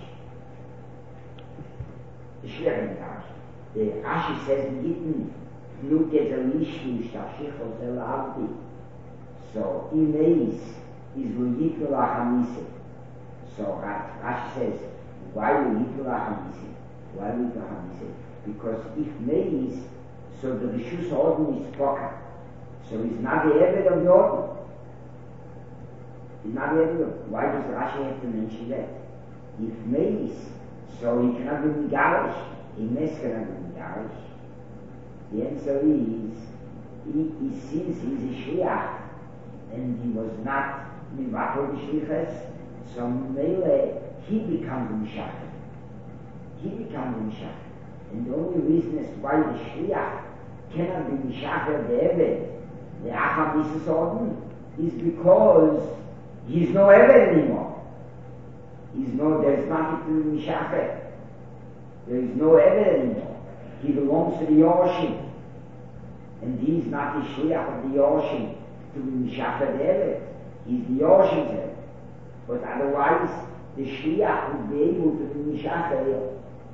The Shliach is in Garish. The Rashi says in Gittin, look at the Lishni, Shtashich, Zel Abdi. So, Imeis is Luyikul HaChamiseh. So, Rashi says, why Luyikul HaChamiseh? Why Luyikul HaChamiseh? Because if Meis, so the Rishus Orden is Poka. So, he's not the Eved of the Orden. He's not the Eved of. Why does Rashi have to mention that? If Meis, so he cannot be Megarish. Imes cannot be Megarish. The answer is, he sees he's a Shliach, and he was not Mivato B'Shliches, so Mele, he becomes a Mishach. He becomes a Mishach. And the only reason as to why the Shliach cannot be Mishach the Eved, the Acham Mises Orden, is because he's no Eved anymore. There's nothing to be Mishach. There is no Eved anymore. He belongs to the Yoshim. And he is not the Shliach of the Yoshim to be Mishach the Eved. He's the Yoshim's Eved. But otherwise, the Shliach would be able to be Mishach the Eved.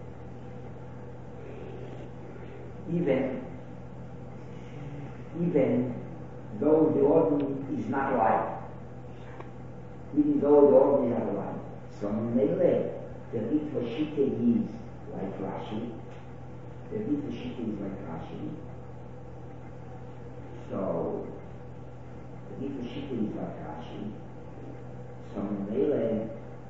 Even though the Orden is not alive. Even though the Orden is not alive. So Mele, the Ritva Shitte is like Rashi. The Ritva Shitte is like Rashi. So, the Ritva Shitte is like Rashi. So Mele,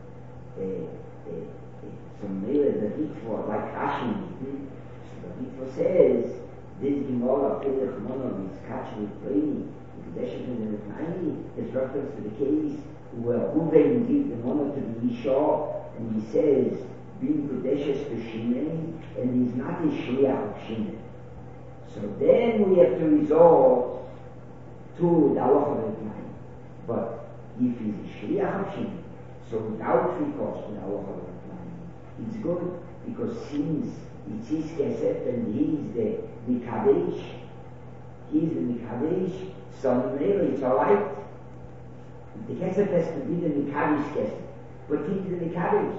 the Ritva like Rashi. So the Ritva says, this Gemara Pelech Mono is Kachem Pliny, Kedeshes in the Tani, is reference to the case where Reuven gives the Mono to the Isha, and he says, Bim Kedeshes to Shimon, and he's not a Shliach of Shimon. So then we have to resort to the halacha of the time. But if he's a Shliach Hashem, so without recourse to the halacha of the plan, it's good, because since it's his kesef and he is the Mikadesh, so really it's alright. The kesef has to be the Mikadesh kesef, but he is the Mikadesh.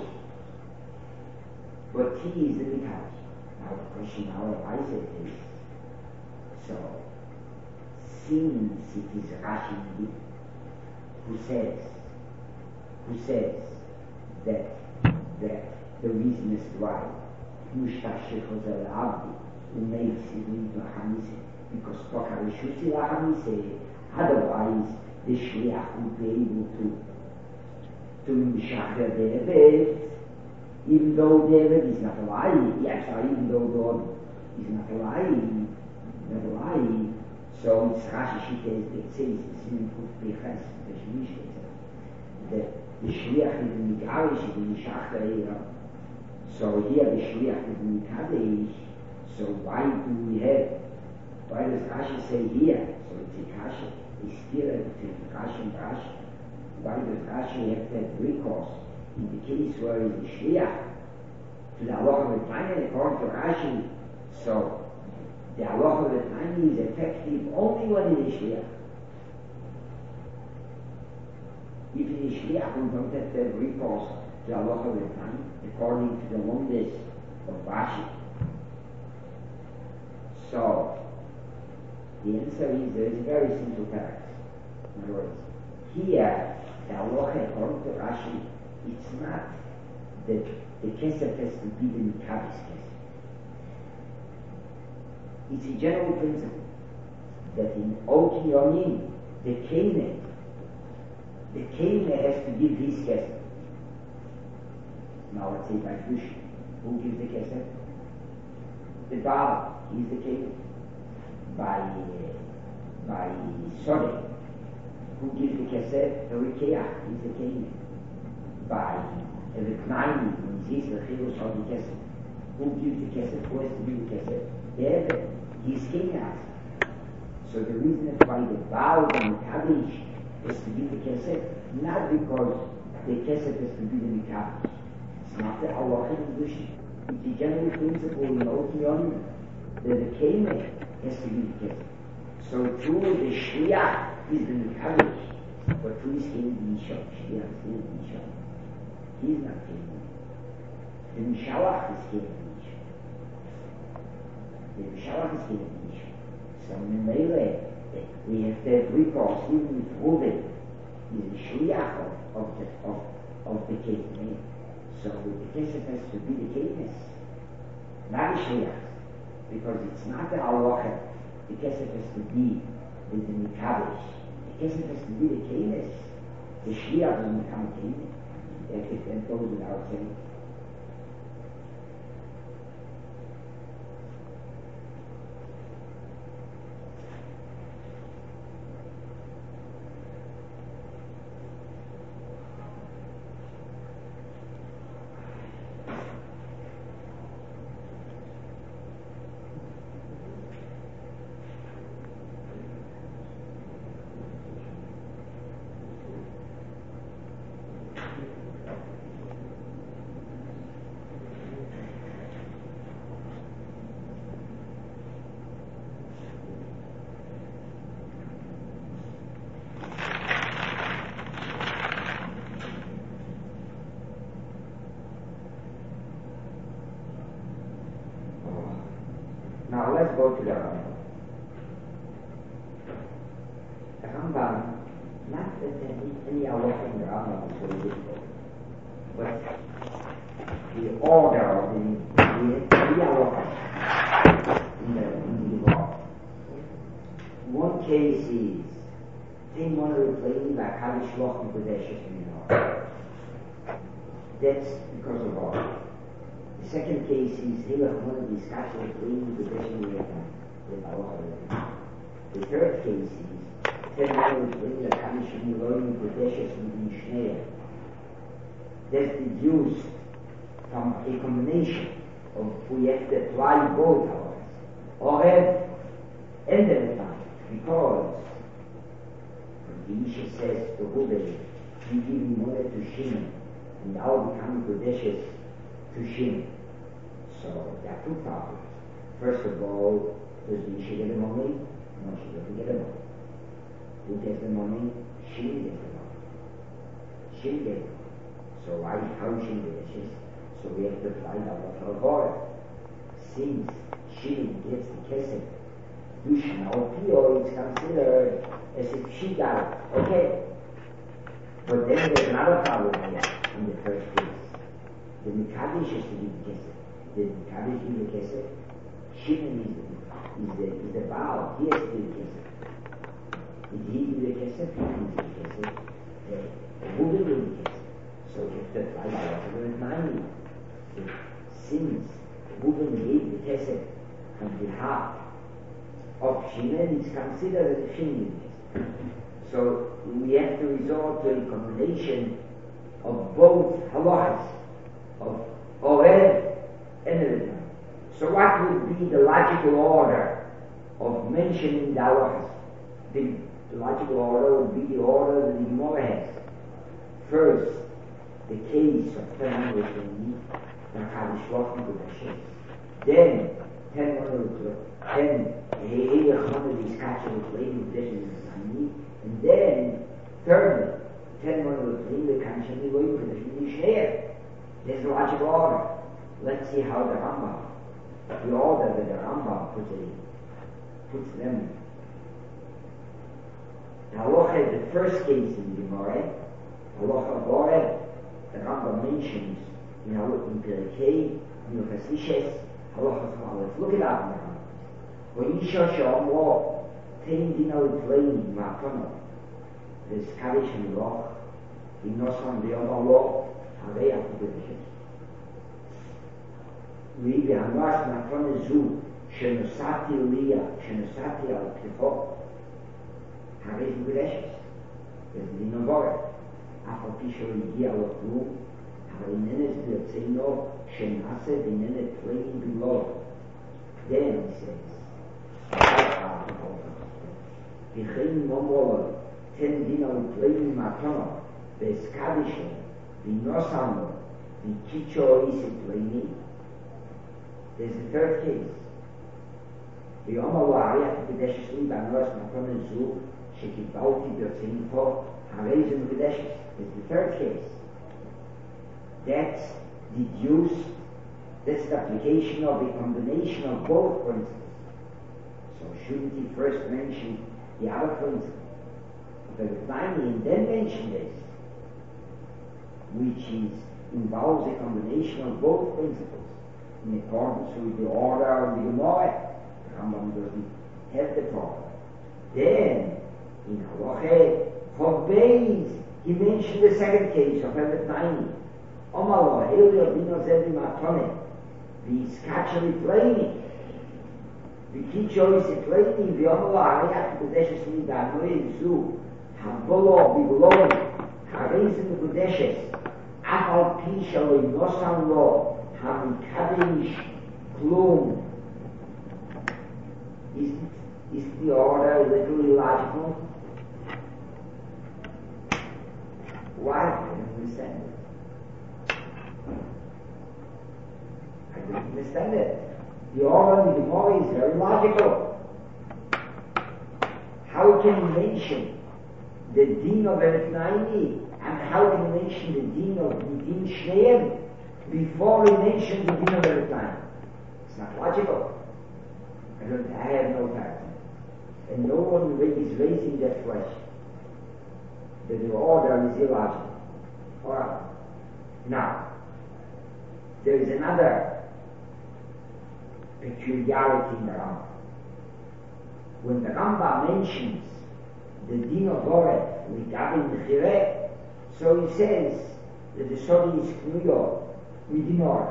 But he is the Mikadesh. Now the question now arises is, so since it is Rashi who says that the reason is why Mushtashich was allowed who makes it into Hamise, because Tokarishutzi Hamise, otherwise the Shliach would be able to Mishachar the Rebbe, even though the Rebbe is not alive, even though God is not alive, so it's Rashi Shita is the Tzitz, the Simen Kuf Beches, the Shemish, that the Shliach is the Migarish, the Mishachar, so here the Shliach is the Mikadesh, so why does Rashi say here, so it's a Kasha, it's still between Rashi and Rashi, why does Rashi have that recourse in the case where it's the Shliach to the halacha of the Tanya according to Rashi, so the halacha of the Tanya is effective only when it is Shliach. If it is Shliach, we don't have to have recourse to the halacha of the Tanya according to the Mondes of Rashi. So the answer is there is a very simple fact. In other words, here the halacha according to Rashi, it's not that the kesef has to be the Mikabesh kesef. It's a general principle that in Oki Yonim, the Kene has to give his kesef. Now let's say by Fushi, who gives the kesef? The Baal, he's the Kene. By Sode, who gives the kesef? The Rikeach, he's the Kene. By the Knaini, when he sees the Chilush of the kesef, who gives the kesef? Who has to give the kesef? The Rebbe, he's Kene. So the reason why the Baal and the Kadesh has to give the kesef, not because the kesef has to be the Mikadesh. It's not the halacha in Dushi. It's the general principle in Oki Yonim that the Kene has to be the kesef. So through the Shliach is the Mikadesh, but through his Kene the Yishon. Shliach is the Yishon. He is not Kene. The Mishalach is Kene the Yishon. The Mishalach is Kene the Yishon. So in the Melee, we have to have recourse, even with Ruben, is the Shliach of the Kene. So the kesef has to be the Kenes, not the Shliach, because it's not the halacha. The kesef has to be the Mikadesh. The kesef has to be the Kenes. The Shliach doesn't become Kenes. That goes without saying. Now let's go to the Rambam. The Rambam, not that there is any halacha in the Rambam is very difficult, but the order of the halachas in the law. One case is they want to replace like Harish Loch and Kodeshes in the law. That's because of law. The second case is Hilach one of these Kasha Replace the Kodeshes in the law. The third case is they want to replace like Harish and Kodeshes in the Mishneh. That's deduced from a combination of we have to apply both hours or have ended time because the Isha says to Reuben, you give me money to Shimon, and now become Kodeshes to Shimon. So there are two problems. First of all, does the Isha get the money? No, she doesn't get the money. Who gets the money? Shimon gets the money. Shimon gets the money. So why how Shimon Kodeshes? So we have to find out what her since Shimon gets the kesef, Dushna or Pio is considered as if she got it. Okay. But then there's another problem here in the first case. The Mikadosh has to give the kesef. The Mikadosh give the kesef. Shimon is the Baal. He has to give the kesef. Did he give the kesef? He didn't give the kesef. The woman gave the kesef. So if the five hours of money, since the woman gave the kesef on behalf of Shimon, it's considered as a Shimon. So we have to resort to a combination of both halachas, of Ored and Erev. So what would be the logical order of mentioning the halachas? The logical order would be the order that the Gemara has. First, the case of 10 then 10 and then thirdly 10 there's a logical order. Let's see how the Rambam, the order that the Rambam puts them in. The halacha is the first case in the Gemara. Halacha of Oreb, the Rambam mentions in Pirkei, in Chasishes, halacha of Aleph. Look it up in the Rambam. V'yisha she'omro tein dina l'tleini ma'atono v'eskadish ha'miloch v'nosan v'yomar lo harei ha'kudeshes v'hanras ma'atono zu shenosati liya shenosati al kifo harei ha'kudeshes v'dina voreh אף על פי שלא הגיע לו כלום, אבל איננו ברצינו שנעשה ואיננו תלויים בלא. Then he says, וכן נאמר לו, תן דינה ותלויים מתנה, והזכרתי ונוסן לו, וקיצ'ו איסי תלוימי. There's the third case. ויאמר לו, הרי הקדשת לי בנוס מתנה זו, שקיבלתי ברצינו הרי זה מקדשת. It's the third case. That's deduced, that's the application of a combination of both principles. So shouldn't he first mention the other principle of the Reflani and then mention this, which involves a combination of both principles in accordance with the order of the Gemara. The Rambam doesn't have the problem. Then, in Halacha forbids, he mentioned the second case of Hebet Naini. Omalo, Helio Dino Zebi Matone, the Skachari Plani, the Kicho is a Plani, the Omalo, Ariat, Kudeshes Nida, Noe Zu, Hambolo, Bibulon, Harizim Kudeshes, Afal Pishalo, Nosan Lo, Hamikadish, Klum. Is the order literally logical? Why? I don't understand it. I don't understand it. The order in the Gemara is very logical. How can you mention the Din of Eretz Naini and how can you mention the Din of Din Shneim before you mention the Din of Eretz Naini? It's not logical. I have no fact. And no one is raising that question. That the order is illogical. Alright. Now, there is another peculiarity in the Rambam. When the Rambam mentions the Din of Oreb regarding the Chireh, so he says that the Sodi is Knuyo within Oreb.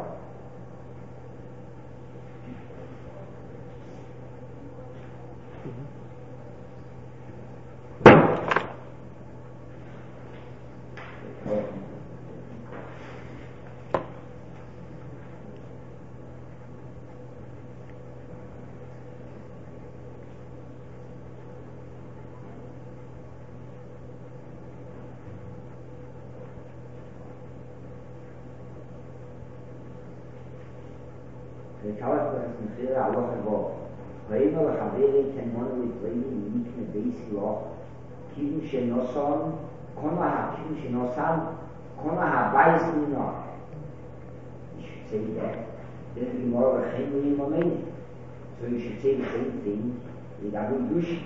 ותלך במחיר הלוך לבוא. ראינו לחברי תמונו לפלאים מיקנה בייס לוח, כאילו שנוסון, כאילו שנוסן, קונה הבייס לנוח. You should say that. Then we more of a in moment. So you should say the same thing without Gushi.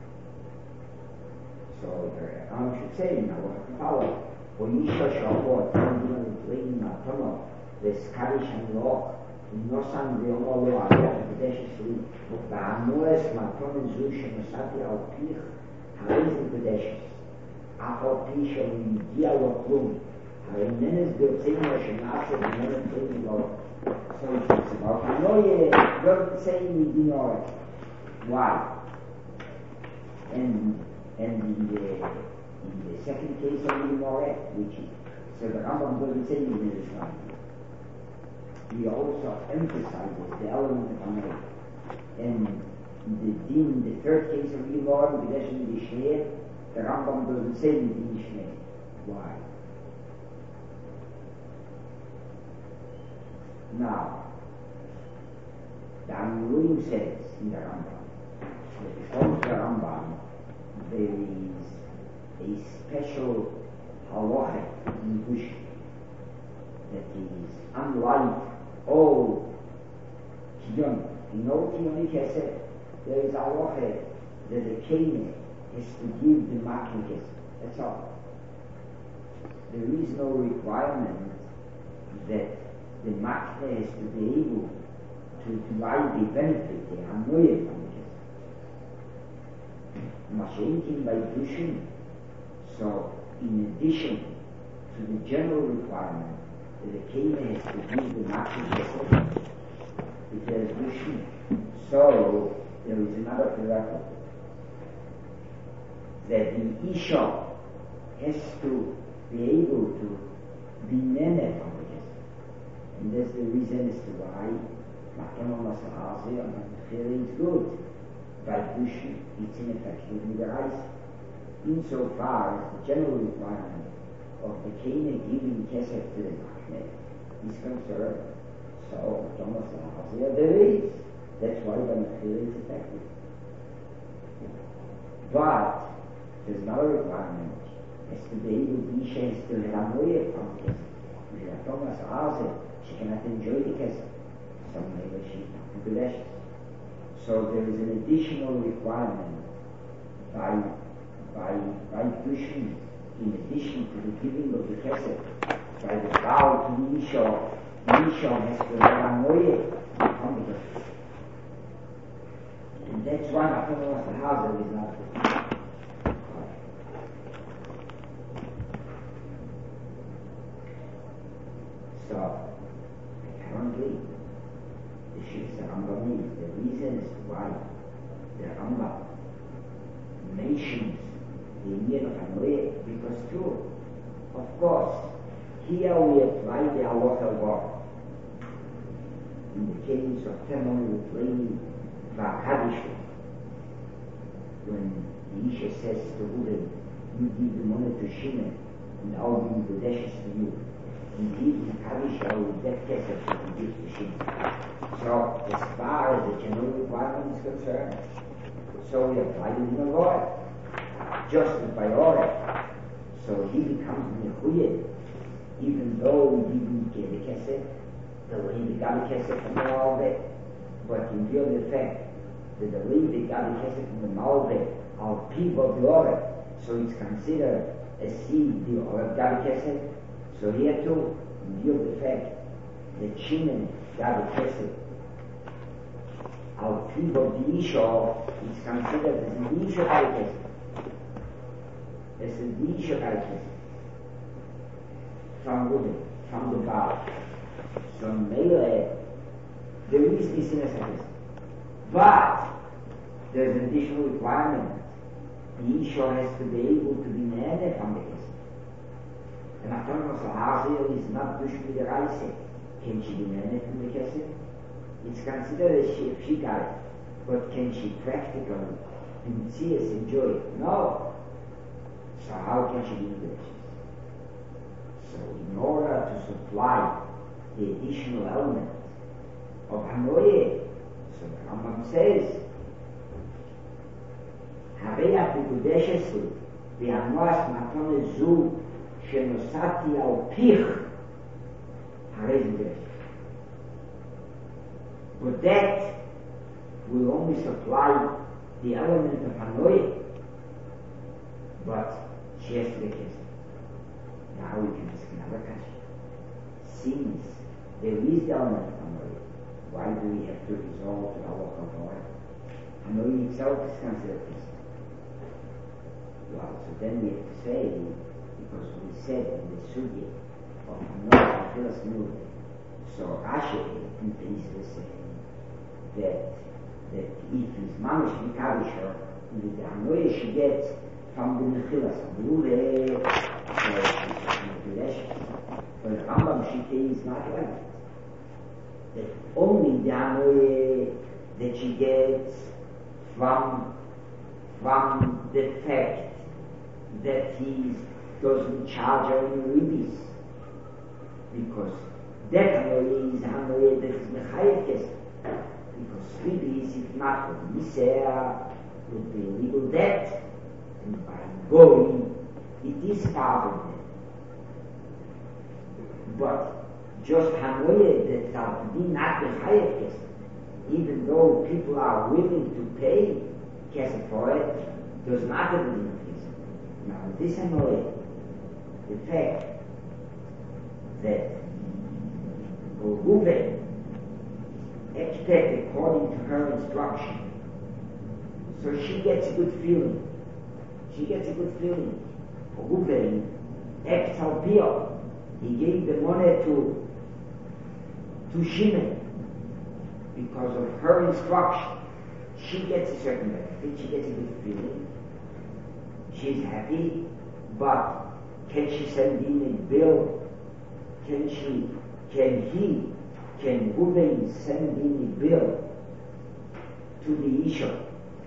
So the Ram should say, now what to follow? When you shall show the plane Matono, the Scottish and law, no son the only law, the pedestrian, the Amoes, Matono, Zush, and Sati al Pich, Harizing pedestrians. Apple Pish, and Dialog Bloom. And then is the same as after the minute playing law. So it talks about, I know you don't say we do know why. And in the second case of the Moret, which is, so the Rambam doesn't say we do this one. He also emphasizes the element of Amoret. And in the third case of the Moret, the Rambam doesn't say we do this. Why? Now, the Amurim says in the Rambam, that before the Rambam, there is a special halacha in Gush that is unlike all Tiyon. In all Tiyonik Hesed, there is a halacha that the Kene has to give the Maknik. That's all. There is no requirement that the Makne has to be able to divide the benefit, the Anoye from it. Mashenkin by Dushin. So, in addition to the general requirement that the Kene has to give the Makne if there is Dushin, so there is another prerequisite that the Isha has to be able to be Nene from it. And that's the reason as to why Matono Masahazi and Machiri is good. By Gushi, it's in effect with the rice. Insofar as the general requirement of the Kene giving Kesef to the Machne is concerned, so Matono Masahazi there is. That's why the Machiri is effective. But there's another requirement. Has to be able to be chance to have a way from Kesef. Matono Masahazi, she cannot enjoy the kesef. Some maybe she can't. So there is an additional requirement by Dushin, in addition to the giving of the kesef, by the vow to the Isha has to have a way from the kesef. And that's why Matono Masahazi is not. So, currently, the Shitza Rambam is the reason as to why the Rambam mentions the Indian of Anoye, because true, of course, here we apply the halacha law. In the case of Temon, we play Vakadishu. When the Isha says to Ruben, you give the money to Shimon, and I'll give the dashes to you. Indeed, the Kaddish will get kesef to give to Shimon. So, as far as the general requirement is concerned, so we apply it in the Lord, just as by order. So he becomes Mechuyed, even though we didn't get the kesef, the way we got the kesef from the Malveh. But in view of the fact that the way we got the kesef from the Malveh are people of the order, so it's considered a seed, the order got the kesef. So here too, in view of the fact that Shimon got the kesef, our people of the Isha is considered as an Isha got the kesef. As an Isha got the kesef. From Ruben, from the Baal. So Melee, there is this in a sense. But there's an additional requirement. The Isha has to be able to be Nene from the kesef. And Matono Masahazi is not Dushmi the Raise. Can she be Nene from the kesef? It's considered as if she got it. But can she practically see us enjoy it? No. So how can she do this? So in order to supply the additional element of Hanoi. So the Rambam says, Hareach B'Kudeshesu, V'Hanoas Matone Zu, Shenosati Al Pich, Harei B'Kudeshesu. But that will only supply the element of Hanoi, but she has to be kissed. Now we can ask another question. Since there is the element of Hanoi, why do we have to resort to our Hanoi? Hanoi itself is considered kissed. Well, so then we have to say, because we said in the Sugi of Hanoi and Filas Mud, so Rashi and Peisa saying that if his mamish mikavish her, with the Hanoi she gets from the Nechilas Amruve, but the Rambam Shitei is not like that. That only the Hanoi that she gets from the fact that he doesn't charge her any ribis, because that Hanoi is Hanoi that is Mechayev Kesef. Because ribis, if not for the Misera, would be legal debt, and by going, it is part of it. But just Hanoi that are to be not Mechayev Kesef, even though people are willing to pay Kesef for it, does not have a din of Kesef. Now, this Hanoi, the fact that Ruven acted according to her instruction, so she gets a good feeling. She gets a good feeling. Ruven acts al pio. He gave the money to Shimon because of her instruction. She gets a certain benefit. She gets a good feeling. She's happy, but can she send in a bill? Can Ruben send in a bill to the Isha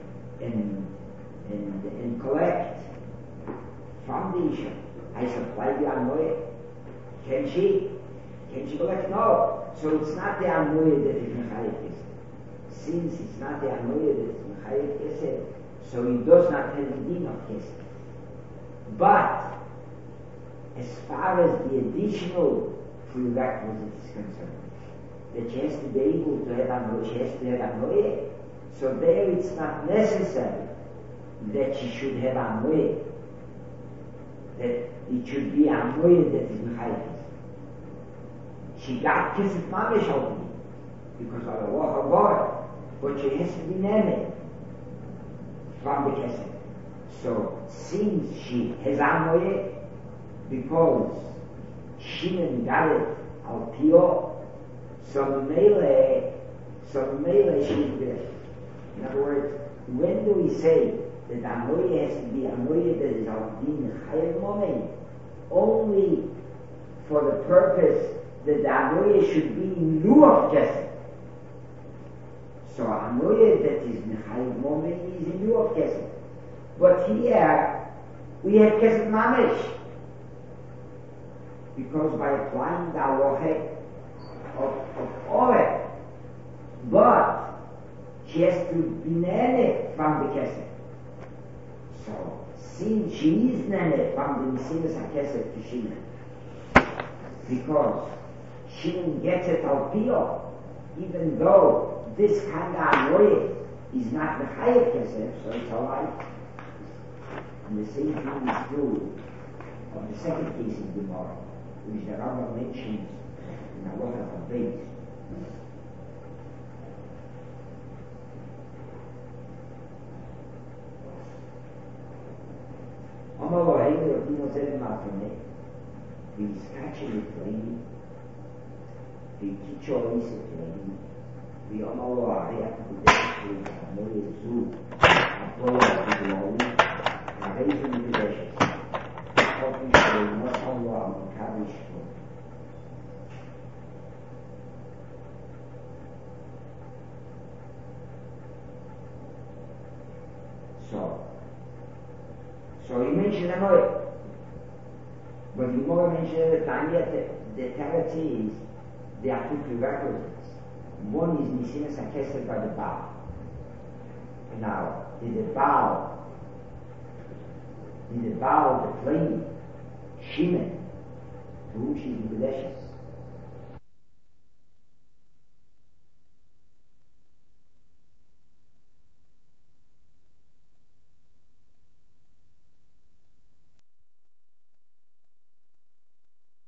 and collect from the Isha? I supply the Anoye. Can she collect? No. So it's not the Anoye that is Mechayev Kesef. Since it's not the Anoye that is Mechayev Kesef, so he does not have the din of Kesef. But as far as the additional prerequisite is concerned, that she has to be able to have Anoye, she has to have Anoye. So there it's not necessary that she should have Anoye, that it should be Anoye that is Mechayev. She got Kesef Mamish already, because of the Wach HaGor, but she has to be Neme from the Kesef. So since she has Anoye, because Shimon got it al pio, so mele she's there. In other words, when do we say that Anoye has to be Anoye that is al din chayev moment? Only for the purpose that the Anoye should be in lieu of Kesef. So Anoye that is chayev moment is in lieu of Kesef. But here we have Kesef Mamish, because by applying the halacha of Oreh, but she has to be nene from the Kesef. So since she is nene from the Mesilas HaKesef to Shimon, because Shimon gets it al pio, even though this kind of Anoye is not the Chayev Kesef, so it's alright. And the same thing is true of the second case in Gemara, which the Rambam mentions in Halacha Chavbeis. Amar lo Heile Rabbeinu Zeh Matane, v'yiskachi l'fleimi, v'yikicho l'ise fleimi, v'yamar lo Hareach B'Kudeshesu Hanoye Zu, Ha'poya B'Gloli, Ha'reizu B'Kudeshes, Ha'chofi Sh'leimot Ha'lo Ha'makavi Sh'lo. So he mentioned Hanoye, but Gemara mentioned the Tanya, the Teretz is there are two prerequisites. One is Nisinas HaKesed by the Baal. Now, did the Baal declaim Shimon, to whom she is Beleshes,